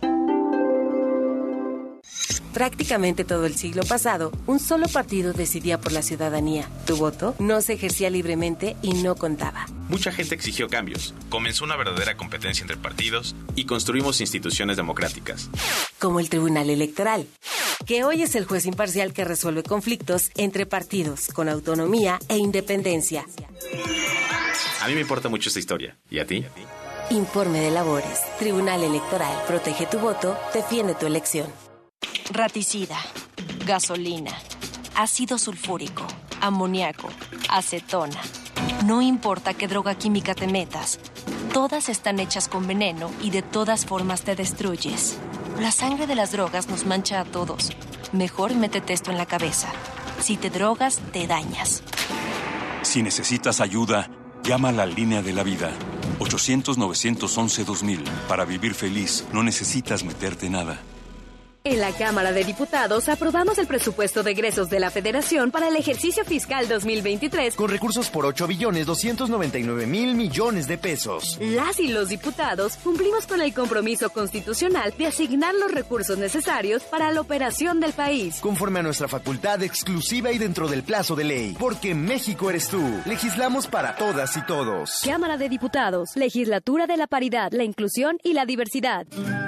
Prácticamente todo el siglo pasado, un solo partido decidía por la ciudadanía. Tu voto no se ejercía libremente y no contaba. Mucha gente exigió cambios, comenzó una verdadera competencia entre partidos y construimos instituciones democráticas. Como el Tribunal Electoral, que hoy es el juez imparcial que resuelve conflictos entre partidos con autonomía e independencia. A mí me importa mucho esta historia. ¿Y a ti? Informe de labores. Tribunal Electoral. Protege tu voto, defiende tu elección. Raticida, gasolina, ácido sulfúrico, amoníaco, acetona. No importa qué droga química te metas, todas están hechas con veneno y de todas formas te destruyes. La sangre de las drogas nos mancha a todos. Mejor métete esto en la cabeza. Si te drogas, te dañas. Si necesitas ayuda, llama a la línea de la vida. 800-911-2000. Para vivir feliz, no necesitas meterte nada. En la Cámara de Diputados aprobamos el presupuesto de egresos de la Federación para el ejercicio fiscal 2023 con recursos por 8.299.000 millones de pesos. Las y los diputados cumplimos con el compromiso constitucional de asignar los recursos necesarios para la operación del país. Conforme a nuestra facultad exclusiva y dentro del plazo de ley. Porque México eres tú. Legislamos para todas y todos. Cámara de Diputados. Legislatura de la Paridad, la Inclusión y la Diversidad.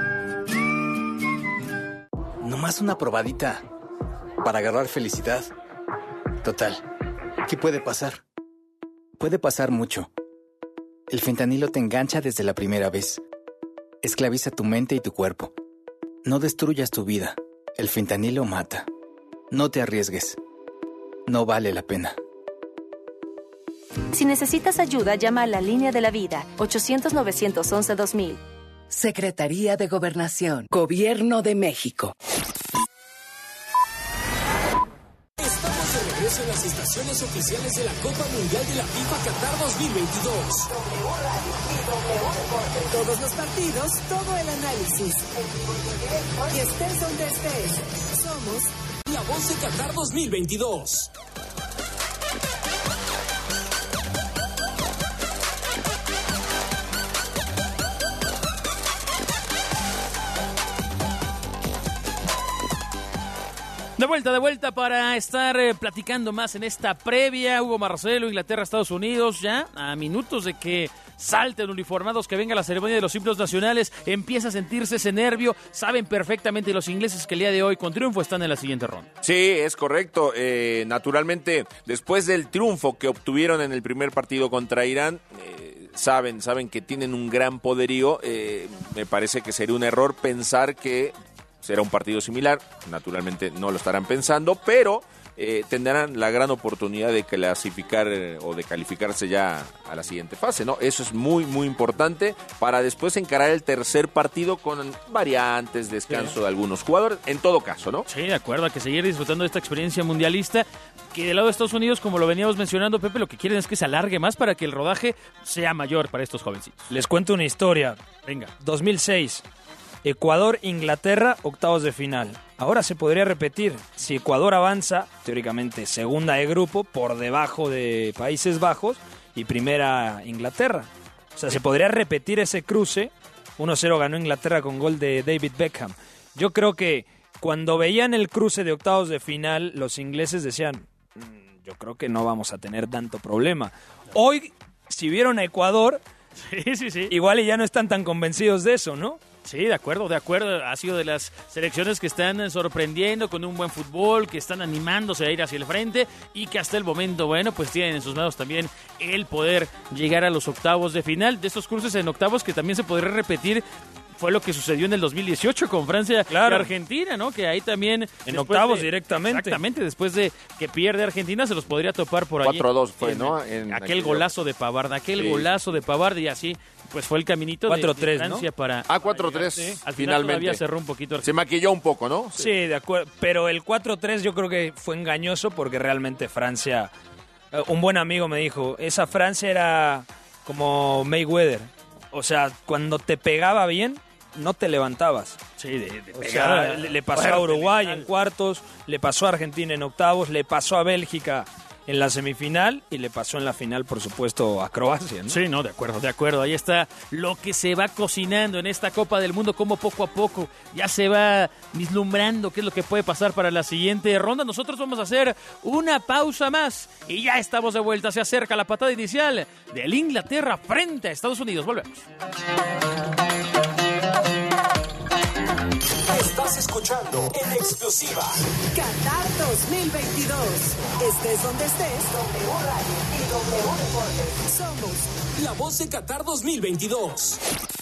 Nomás una probadita para agarrar felicidad. Total, ¿qué puede pasar? Puede pasar mucho. El fentanilo te engancha desde la primera vez. esclaviza tu mente y tu cuerpo. No destruyas tu vida. El fentanilo mata. No te arriesgues. No vale la pena. Si necesitas ayuda, llama a la Línea de la Vida, 800-911-2000. Secretaría de Gobernación, Gobierno de México. Estamos de regreso en las estaciones oficiales de la Copa Mundial de la FIFA Qatar 2022. Todos los partidos, todo el análisis. Y estés donde estés, somos La Voz de Qatar 2022. De vuelta para estar platicando más en esta previa. Hugo Marcelo, Inglaterra, Estados Unidos, ya a minutos de que salten uniformados, que venga la ceremonia de los himnos nacionales, empieza a sentirse ese nervio. Saben perfectamente los ingleses que el día de hoy, con triunfo, están en la siguiente ronda. Sí, es correcto. Naturalmente, después del triunfo que obtuvieron en el primer partido contra Irán, saben que tienen un gran poderío. Me parece que sería un error pensar que será un partido similar. Naturalmente no lo estarán pensando, pero tendrán la gran oportunidad de clasificar o de calificarse ya a la siguiente fase, ¿no? Eso es muy, muy importante para después encarar el tercer partido con variantes, descanso de algunos jugadores, en todo caso, ¿no? Sí, de acuerdo, hay que seguir disfrutando de esta experiencia mundialista, que del lado de Estados Unidos, como lo veníamos mencionando, Pepe, lo que quieren es que se alargue más para que el rodaje sea mayor para estos jovencitos. Les cuento una historia. Venga. 2006. Ecuador-Inglaterra, octavos de final. Ahora se podría repetir. Si Ecuador avanza, teóricamente segunda de grupo, por debajo de Países Bajos, y primera Inglaterra. O sea, se podría repetir ese cruce. 1-0 ganó Inglaterra con gol de David Beckham. Yo creo que cuando veían el cruce de octavos de final, los ingleses decían, yo creo que no vamos a tener tanto problema. Hoy, si vieron a Ecuador, sí. igual y ya no están tan convencidos de eso, ¿no? Sí, de acuerdo. Ha sido de las selecciones que están sorprendiendo con un buen fútbol, que están animándose a ir hacia el frente y que hasta el momento, bueno, pues tienen en sus manos también el poder llegar a los octavos de final. De estos cruces en octavos que también se podría repetir, fue lo que sucedió en el 2018 con Francia y Argentina, ¿no? Que ahí también... En octavos directamente. Exactamente, después de que pierde Argentina, se los podría topar por ahí. 4-2 fue, ¿no? Aquel golazo de Pavard, golazo de Pavard, y así pues fue el caminito 4-3, de Francia, ¿no? Para... 4-3, sí. Al final finalmente. Todavía cerró un poquito. Se maquilló un poco, ¿no? Sí, de acuerdo. Pero el 4-3 yo creo que fue engañoso porque realmente Francia... Un buen amigo me dijo, esa Francia era como Mayweather. O sea, cuando te pegaba bien, no te levantabas. Sí, o sea, le pasó a Uruguay en cuartos, le pasó a Argentina en octavos, le pasó a Bélgica en la semifinal y le pasó en la final, por supuesto, a Croacia, ¿no? Sí, no, de acuerdo. Ahí está lo que se va cocinando en esta Copa del Mundo, como poco a poco ya se va vislumbrando qué es lo que puede pasar para la siguiente ronda. Nosotros vamos a hacer una pausa más y ya estamos de vuelta. Se acerca la patada inicial del Inglaterra frente a Estados Unidos. Volvemos. Estás escuchando en exclusiva Qatar 2022. Estés donde estés, W Radio y W Deportes. Somos La Voz de Qatar 2022.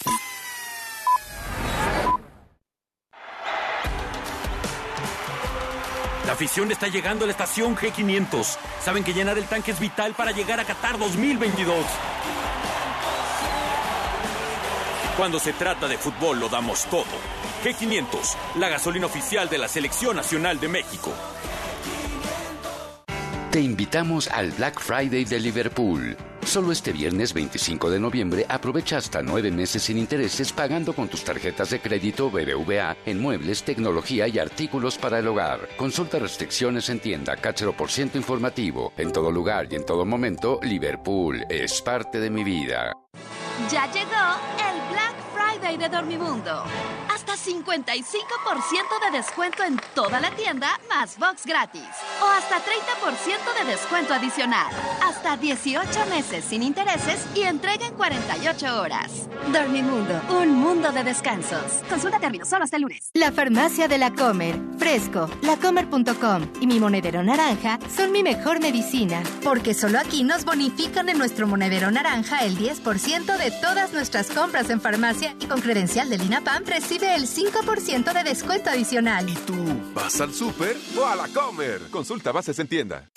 La afición está llegando a la estación G500. Saben que llenar el tanque es vital para llegar a Qatar 2022. Cuando se trata de fútbol lo damos todo. G500, la gasolina oficial de la Selección Nacional de México. Te invitamos al Black Friday de Liverpool. Solo este viernes 25 de noviembre aprovecha hasta 9 meses sin intereses pagando con tus tarjetas de crédito BBVA en muebles, tecnología y artículos para el hogar. Consulta restricciones en tienda, Cáchero por ciento informativo. En todo lugar y en todo momento, Liverpool es parte de mi vida. Ya llegó el Black Friday de Dormimundo. Hasta 55% de descuento en toda la tienda, más box gratis. O hasta 30% de descuento adicional. Hasta 18 meses sin intereses y entrega en 48 horas. Dormimundo, un mundo de descansos. Consulta términos solo hasta el lunes. La farmacia de La Comer, Fresco, lacomer.com y mi monedero naranja son mi mejor medicina, porque solo aquí nos bonifican en nuestro monedero naranja el 10% de todas nuestras compras en farmacia y con credencial del INAPAM recibe el 5% de descuento adicional. ¿Y tú vas al súper o a La Comer? Consulta bases en tienda.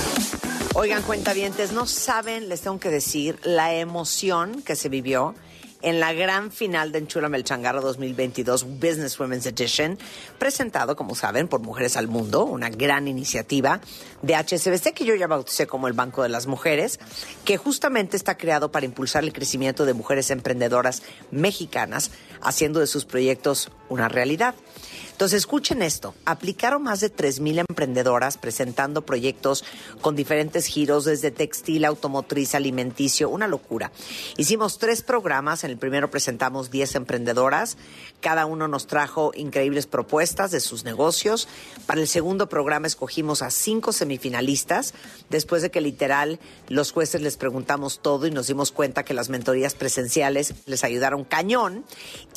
Oigan, cuentavientes, no saben, les tengo que decir, la emoción que se vivió en la gran final de Enchúlame el Changarro 2022 Business Women's Edition, presentado, como saben, por Mujeres al Mundo, una gran iniciativa de HSBC, que yo ya bauticé como el Banco de las Mujeres, que justamente está creado para impulsar el crecimiento de mujeres emprendedoras mexicanas, haciendo de sus proyectos una realidad. Entonces, escuchen esto. Aplicaron más de 3,000 emprendedoras presentando proyectos con diferentes giros, desde textil, automotriz, alimenticio, una locura. Hicimos 3 programas. En el primero presentamos 10 emprendedoras. Cada uno nos trajo increíbles propuestas de sus negocios. Para el segundo programa escogimos a 5 semifinalistas, después de que literal los jueces les preguntamos todo y nos dimos cuenta que las mentorías presenciales les ayudaron cañón.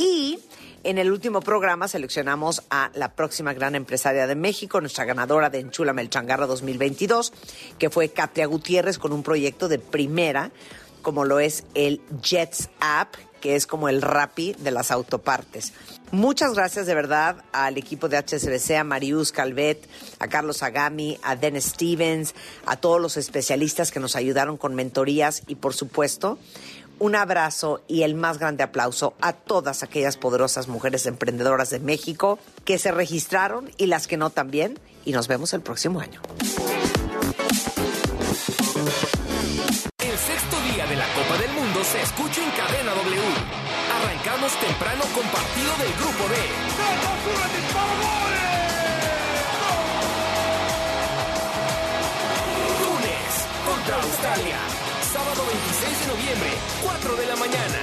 Y en el último programa seleccionamos a la próxima gran empresaria de México, nuestra ganadora de Enchúlame el Changarro 2022, que fue Katia Gutiérrez, con un proyecto de primera, como lo es el Jets App, que es como el Rappi de las autopartes. Muchas gracias de verdad al equipo de HSBC, a Marius Calvet, a Carlos Agami, a Dennis Stevens, a todos los especialistas que nos ayudaron con mentorías y, por supuesto, un abrazo y el más grande aplauso a todas aquellas poderosas mujeres emprendedoras de México que se registraron y las que no también. Y nos vemos el próximo año. El sexto día de la Copa del Mundo se escucha en Cadena W. Arrancamos temprano con partido del Grupo D. Túnez contra Australia. Sábado 26 de noviembre, 4 de la mañana.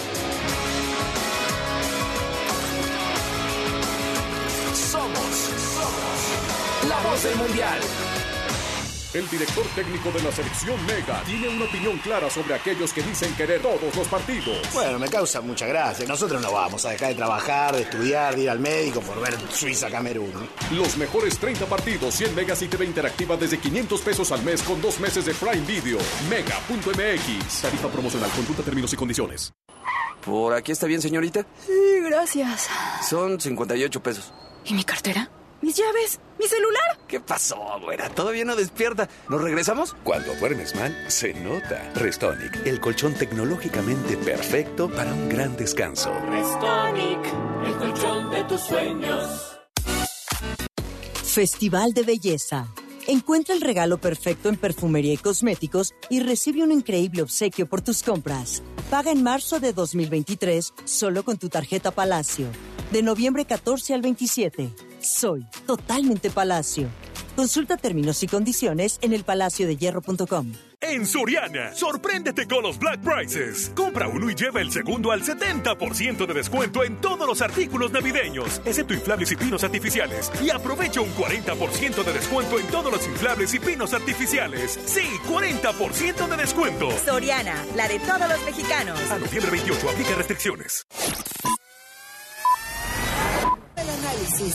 Somos la voz del Mundial. El director técnico de la selección Mega tiene una opinión clara sobre aquellos que dicen querer todos los partidos. Bueno, me causa mucha gracia. Nosotros no vamos a dejar de trabajar, de estudiar, de ir al médico por ver Suiza-Camerún. Los mejores 30 partidos, 100 megas y TV interactiva desde 500 pesos al mes con 2 meses de Prime Video. Mega.mx. Tarifa promocional. Consulta términos y condiciones. ¿Por aquí está bien, señorita? Sí, gracias. Son 58 pesos. ¿Y mi cartera? ¿Mis llaves? ¿Mi celular? ¿Qué pasó, güera? ¿Todavía no despierta? ¿Nos regresamos? Cuando duermes mal, se nota. Restonic, el colchón tecnológicamente perfecto para un gran descanso. Restonic, el colchón de tus sueños. Festival de Belleza. Encuentra el regalo perfecto en perfumería y cosméticos y recibe un increíble obsequio por tus compras. Paga en marzo de 2023 solo con tu tarjeta Palacio. De noviembre 14 al 27. Soy totalmente Palacio. Consulta términos y condiciones en elpalaciodehierro.com. En Soriana, sorpréndete con los Black Prices. Compra uno y lleva el segundo al 70% de descuento en todos los artículos navideños, excepto inflables y pinos artificiales. Y aprovecha un 40% de descuento en todos los inflables y pinos artificiales. Sí, 40% de descuento. Soriana, la de todos los mexicanos. A noviembre 28, aplica restricciones. El análisis.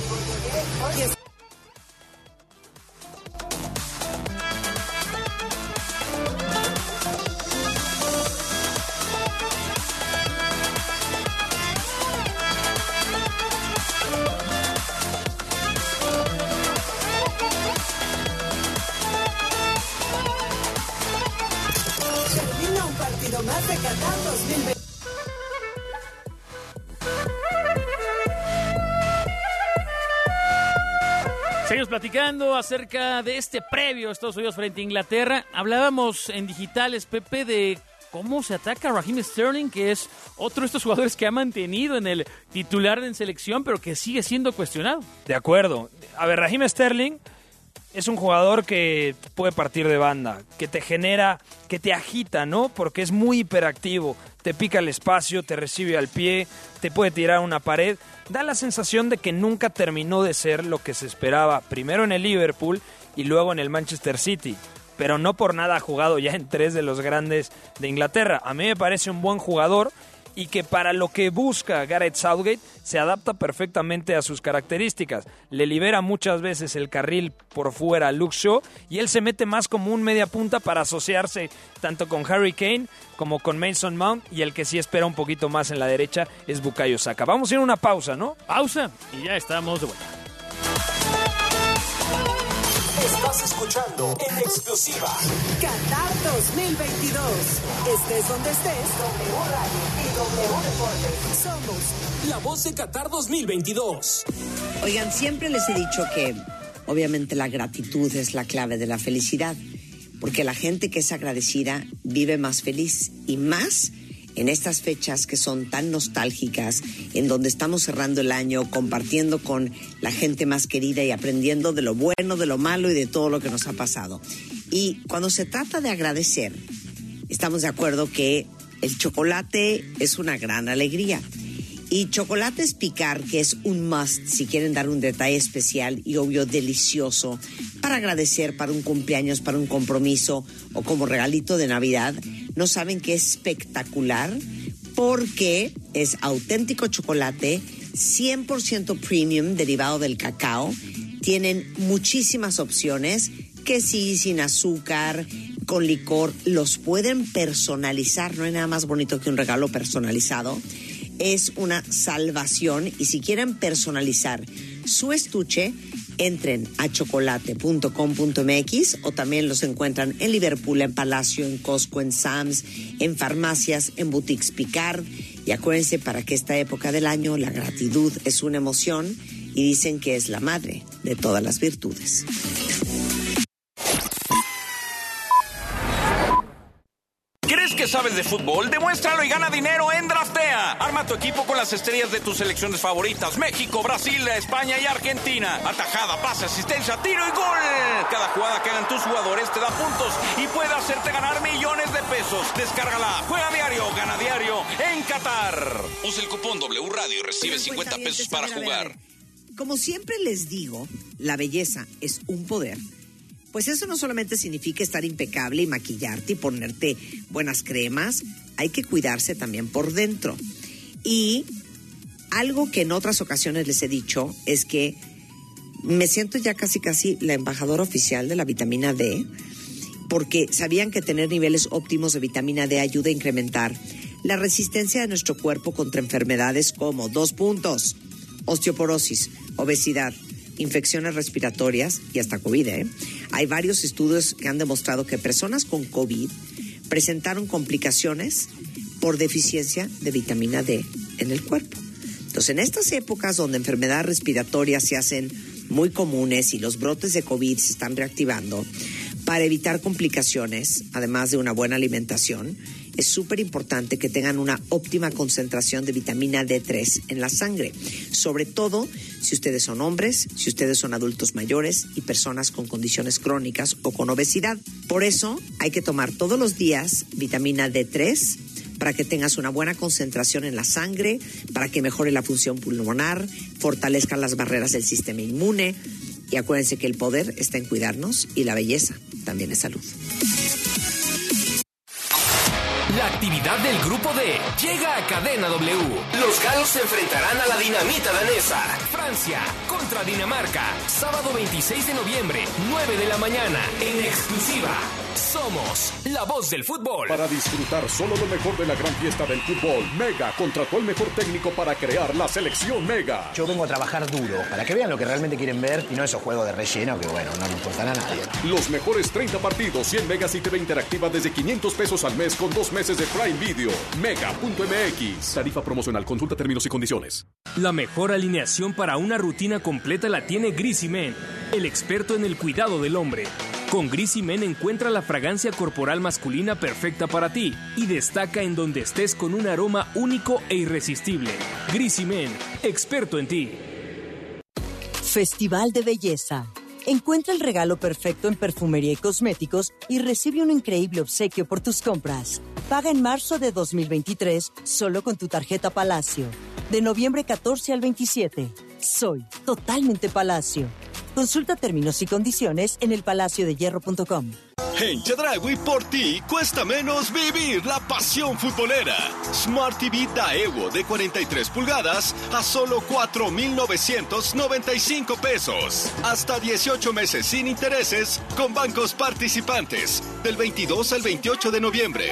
Termina un partido más de Qatar 2020. Seguimos platicando acerca de este previo Estados Unidos frente a Inglaterra. Hablábamos en Digitales, Pepe, de cómo se ataca a Raheem Sterling, que es otro de estos jugadores que ha mantenido en el titular en selección, pero que sigue siendo cuestionado. De acuerdo. A ver, Raheem Sterling Es un jugador que puede partir de banda, que te genera, que te agita, ¿no? Porque es muy hiperactivo, te pica el espacio, te recibe al pie, te puede tirar a una pared. Da la sensación de que nunca terminó de ser lo que se esperaba, primero en el Liverpool y luego en el Manchester City. Pero no por nada ha jugado ya en 3 de los grandes de Inglaterra. A mí me parece un buen jugador y que para lo que busca Gareth Southgate se adapta perfectamente a sus características. Le libera muchas veces el carril por fuera a Luke Shaw y él se mete más como un media punta para asociarse tanto con Harry Kane como con Mason Mount, y el que sí espera un poquito más en la derecha es Bukayo Saka. Vamos a ir a una pausa, ¿no? Pausa y ya estamos de vuelta. Estás escuchando en exclusiva Qatar 2022. Estés donde estés, W Radio y W Deportes. Somos la voz de Qatar 2022. Oigan, siempre les he dicho que obviamente la gratitud es la clave de la felicidad, porque la gente que es agradecida vive más feliz, y más en estas fechas que son tan nostálgicas, en donde estamos cerrando el año, compartiendo con la gente más querida y aprendiendo de lo bueno, de lo malo y de todo lo que nos ha pasado. Y cuando se trata de agradecer, estamos de acuerdo que el chocolate es una gran alegría. Y Chocolates Picar, que es un must si quieren dar un detalle especial y obvio delicioso para agradecer, para un cumpleaños, para un compromiso o como regalito de Navidad, no saben qué espectacular, porque es auténtico chocolate 100% premium derivado del cacao. Tienen muchísimas opciones, que sí, sin azúcar, con licor. Los pueden personalizar, no hay nada más bonito que un regalo personalizado. Es una salvación, y si quieren personalizar su estuche, entren a chocolate.com.mx o también los encuentran en Liverpool, en Palacio, en Costco, en Sam's, en farmacias, en boutiques Picard. Y acuérdense, para que esta época del año la gratitud es una emoción, y dicen que es la madre de todas las virtudes. ¿Crees que sabes de fútbol? Demuéstralo y gana dinero en Draftea. Arma tu equipo con las estrellas de tus selecciones favoritas: México, Brasil, España y Argentina. Atajada, pase, asistencia, tiro y gol. Cada jugada que hagan tus jugadores te da puntos y puede hacerte ganar millones de pesos. Descárgala, juega diario, gana diario en Qatar. Usa el cupón W Radio y recibe 50 pesos para jugar. Como siempre les digo, la belleza es un poder. Pues eso no solamente significa estar impecable y maquillarte y ponerte buenas cremas, hay que cuidarse también por dentro. Y algo que en otras ocasiones les he dicho es que me siento ya casi la embajadora oficial de la vitamina D, porque sabían que tener niveles óptimos de vitamina D ayuda a incrementar la resistencia de nuestro cuerpo contra enfermedades como 2 puntos, osteoporosis, obesidad, infecciones respiratorias y hasta COVID. Hay varios estudios que han demostrado que personas con COVID presentaron complicaciones por deficiencia de vitamina D en el cuerpo. Entonces, en estas épocas donde enfermedades respiratorias se hacen muy comunes y los brotes de COVID se están reactivando, para evitar complicaciones, además de una buena alimentación, es súper importante que tengan una óptima concentración de vitamina D3 en la sangre, sobre todo si ustedes son hombres, si ustedes son adultos mayores y personas con condiciones crónicas o con obesidad. Por eso hay que tomar todos los días vitamina D3 para que tengas una buena concentración en la sangre, para que mejore la función pulmonar, fortalezca las barreras del sistema inmune. Y acuérdense que el poder está en cuidarnos y la belleza también es salud. La actividad del Grupo D llega a Cadena W. Los galos se enfrentarán a la dinamita danesa. Francia contra Dinamarca. Sábado 26 de noviembre, 9 de la mañana. En exclusiva. Somos la voz del fútbol. Para disfrutar solo lo mejor de la gran fiesta del fútbol, Mega contrató al mejor técnico para crear la selección Mega. Yo vengo a trabajar duro, para que vean lo que realmente quieren ver y no esos juegos de relleno que, bueno, no le importan a nadie. Los mejores 30 partidos, 100 megas y TV interactiva desde 500 pesos al mes con 2 meses de Prime Video. Mega.mx. Tarifa promocional. Consulta términos y condiciones. La mejor alineación para una rutina completa la tiene Greasy Men, el experto en el cuidado del hombre. Con Greasy Men encuentra la fragancia corporal masculina perfecta para ti y destaca en donde estés con un aroma único e irresistible. Greasy Men, experto en ti. Festival de Belleza. Encuentra el regalo perfecto en perfumería y cosméticos y recibe un increíble obsequio por tus compras. Paga en marzo de 2023 solo con tu tarjeta Palacio. De noviembre 14 al 27. Soy totalmente Palacio. Consulta términos y condiciones en elpalaciodehierro.com. En Chedraui, por ti, cuesta menos vivir la pasión futbolera. Smart TV Daewoo de 43 pulgadas a solo 4,995 pesos. Hasta 18 meses sin intereses con bancos participantes. Del 22 al 28 de noviembre.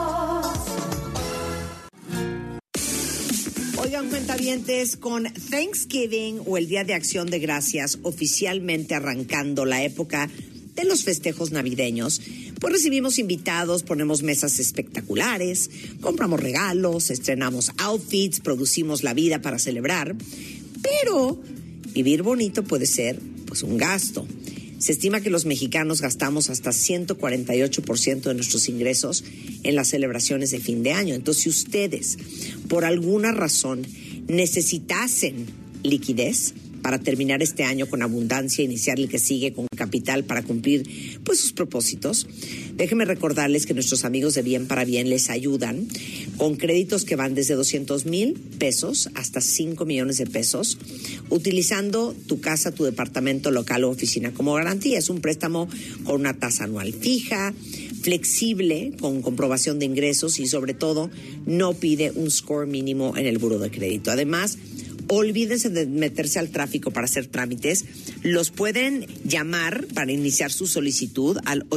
Oigan, cuentavientes, con Thanksgiving o el Día de Acción de Gracias oficialmente arrancando la época de los festejos navideños, pues recibimos invitados, ponemos mesas espectaculares, compramos regalos, estrenamos outfits, producimos la vida para celebrar, pero vivir bonito puede ser pues un gasto. Se estima que los mexicanos gastamos hasta 148% de nuestros ingresos en las celebraciones de fin de año. Entonces, si ustedes, por alguna razón, necesitasen liquidez para terminar este año con abundancia, iniciar el que sigue con capital para cumplir pues sus propósitos, déjenme recordarles que nuestros amigos de Bien para Bien les ayudan con créditos que van desde 200,000 pesos hasta 5 millones de pesos, utilizando tu casa, tu departamento local o oficina como garantía. Es un préstamo con una tasa anual fija, flexible, con comprobación de ingresos y sobre todo no pide un score mínimo en el buró de crédito. Además, olvídense de meterse al tráfico para hacer trámites. Los pueden llamar para iniciar su solicitud al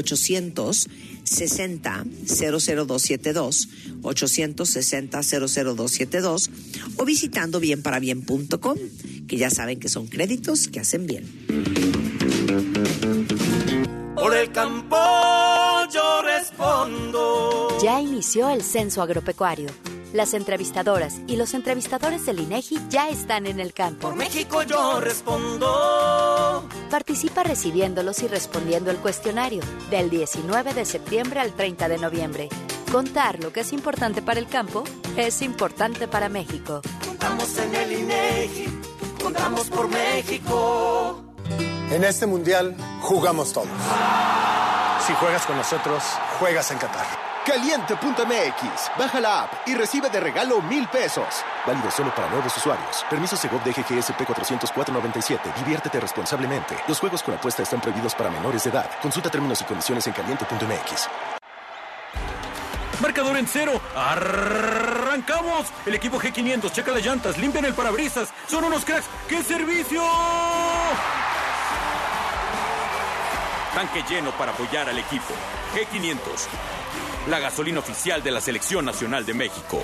860-00272, 860-00272, o visitando bienparabien.com, que ya saben que son créditos que hacen bien. Por el campo yo respondo. Ya inició el censo agropecuario. Las entrevistadoras y los entrevistadores del INEGI ya están en el campo. Por México yo respondo. Participa recibiéndolos y respondiendo el cuestionario del 19 de septiembre al 30 de noviembre. Contar lo que es importante para el campo es importante para México. Contamos en el INEGI, contamos por México. En este mundial jugamos todos. Si juegas con nosotros, juegas en Qatar. Caliente.mx. Baja la app y recibe de regalo 1,000 pesos. Válido solo para nuevos usuarios. Permiso Segov de GGSP 40497. Diviértete responsablemente. Los juegos con apuesta están prohibidos para menores de edad. Consulta términos y condiciones en caliente.mx. Marcador en cero. ¡Arrancamos! El equipo G500 checa las llantas, limpian el parabrisas. Son unos cracks. ¡Qué servicio! Tanque lleno para apoyar al equipo. G500. La gasolina oficial de la Selección Nacional de México.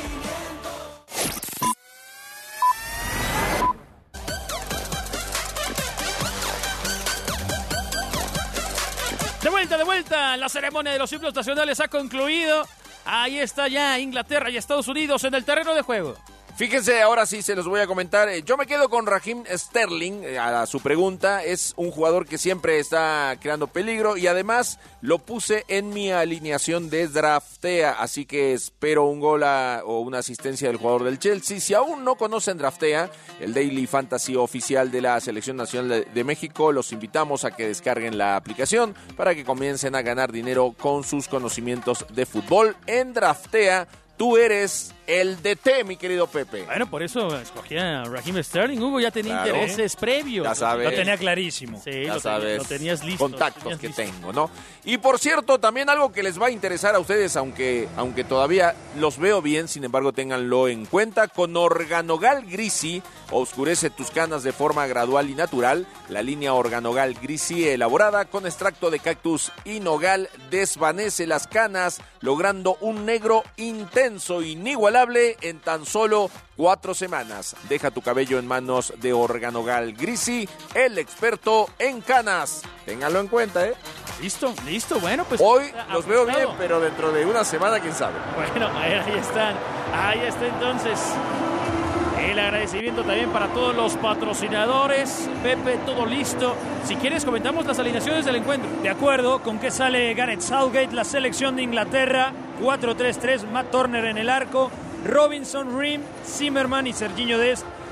De vuelta, la ceremonia de los himnos nacionales ha concluido. Ahí está ya Inglaterra y Estados Unidos en el terreno de juego. Fíjense, ahora sí se los voy a comentar. Yo me quedo con Raheem Sterling, a su pregunta. Es un jugador que siempre está creando peligro y además lo puse en mi alineación de Draftea. Así que espero un gol o una asistencia del jugador del Chelsea. Si aún no conocen Draftea, el Daily Fantasy oficial de la Selección Nacional de México, los invitamos a que descarguen la aplicación para que comiencen a ganar dinero con sus conocimientos de fútbol. En Draftea, tú eres el DT, mi querido Pepe. Bueno, por eso escogí a Raheem Sterling. Hugo ya tenía intereses previos. Ya sabes. Lo tenía clarísimo. Sí, ya sabes. Lo tenías listo. Contactos que tengo, ¿no? Y por cierto, también algo que les va a interesar a ustedes, aunque todavía los veo bien, sin embargo, ténganlo en cuenta. Con Organogal Grisi, oscurece tus canas de forma gradual y natural. La línea Organogal Grisi, elaborada con extracto de cactus y nogal, desvanece las canas, logrando un negro intenso, inigualable, en tan solo 4 semanas. Deja tu cabello en manos de Organogal Grisi, el experto en canas. Ténganlo en cuenta, ¿eh? Listo. Bueno, pues hoy los veo bien, pero dentro de una semana, quién sabe. Bueno, ahí están. Ahí está entonces el agradecimiento también para todos los patrocinadores. Pepe, todo listo. Si quieres, comentamos las alineaciones del encuentro. De acuerdo, ¿con qué sale Gareth Southgate, la selección de Inglaterra? 4-3-3, Matt Turner en el arco, Robinson, Ream, Zimmerman y Serginho Dest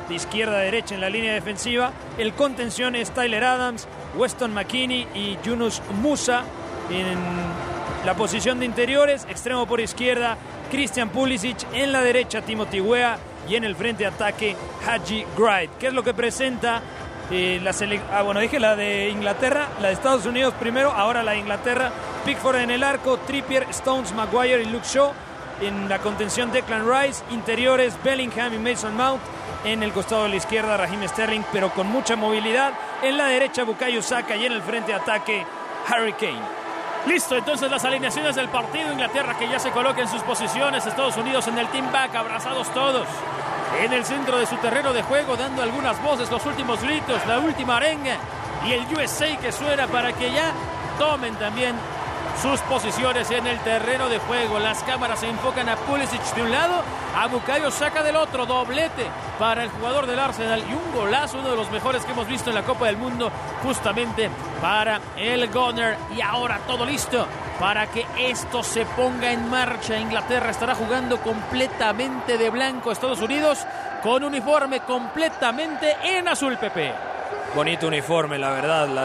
de izquierda a derecha en la línea defensiva. El contención es Tyler Adams, Weston McKennie y Yunus Musa. En la posición de interiores, extremo por izquierda, Christian Pulisic, en la derecha Timothy Weah y en el frente de ataque Haji Wright. ¿Qué es lo que presenta dije la de Inglaterra, la de Estados Unidos primero, ahora la de Inglaterra? Pickford en el arco, Trippier, Stones, Maguire y Luke Shaw. En la contención Declan Rice, interiores Bellingham y Mason Mount. En el costado de la izquierda Raheem Sterling, pero con mucha movilidad. En la derecha Bukayo Saka y en el frente de ataque Harry Kane. Listo, entonces las alineaciones del partido. Inglaterra que ya se coloca en sus posiciones, Estados Unidos en el team back, abrazados todos en el centro de su terreno de juego, dando algunas voces, los últimos gritos, la última arenga y el USA que suena para que ya tomen también sus posiciones en el terreno de juego. Las cámaras se enfocan a Pulisic de un lado, a Bukayo Saka del otro. Doblete para el jugador del Arsenal y un golazo, uno de los mejores que hemos visto en la Copa del Mundo, justamente para el Gunner. Y ahora todo listo para que esto se ponga en marcha. Inglaterra estará jugando completamente de blanco, Estados Unidos con uniforme completamente en azul, Pepe. Bonito uniforme, la verdad.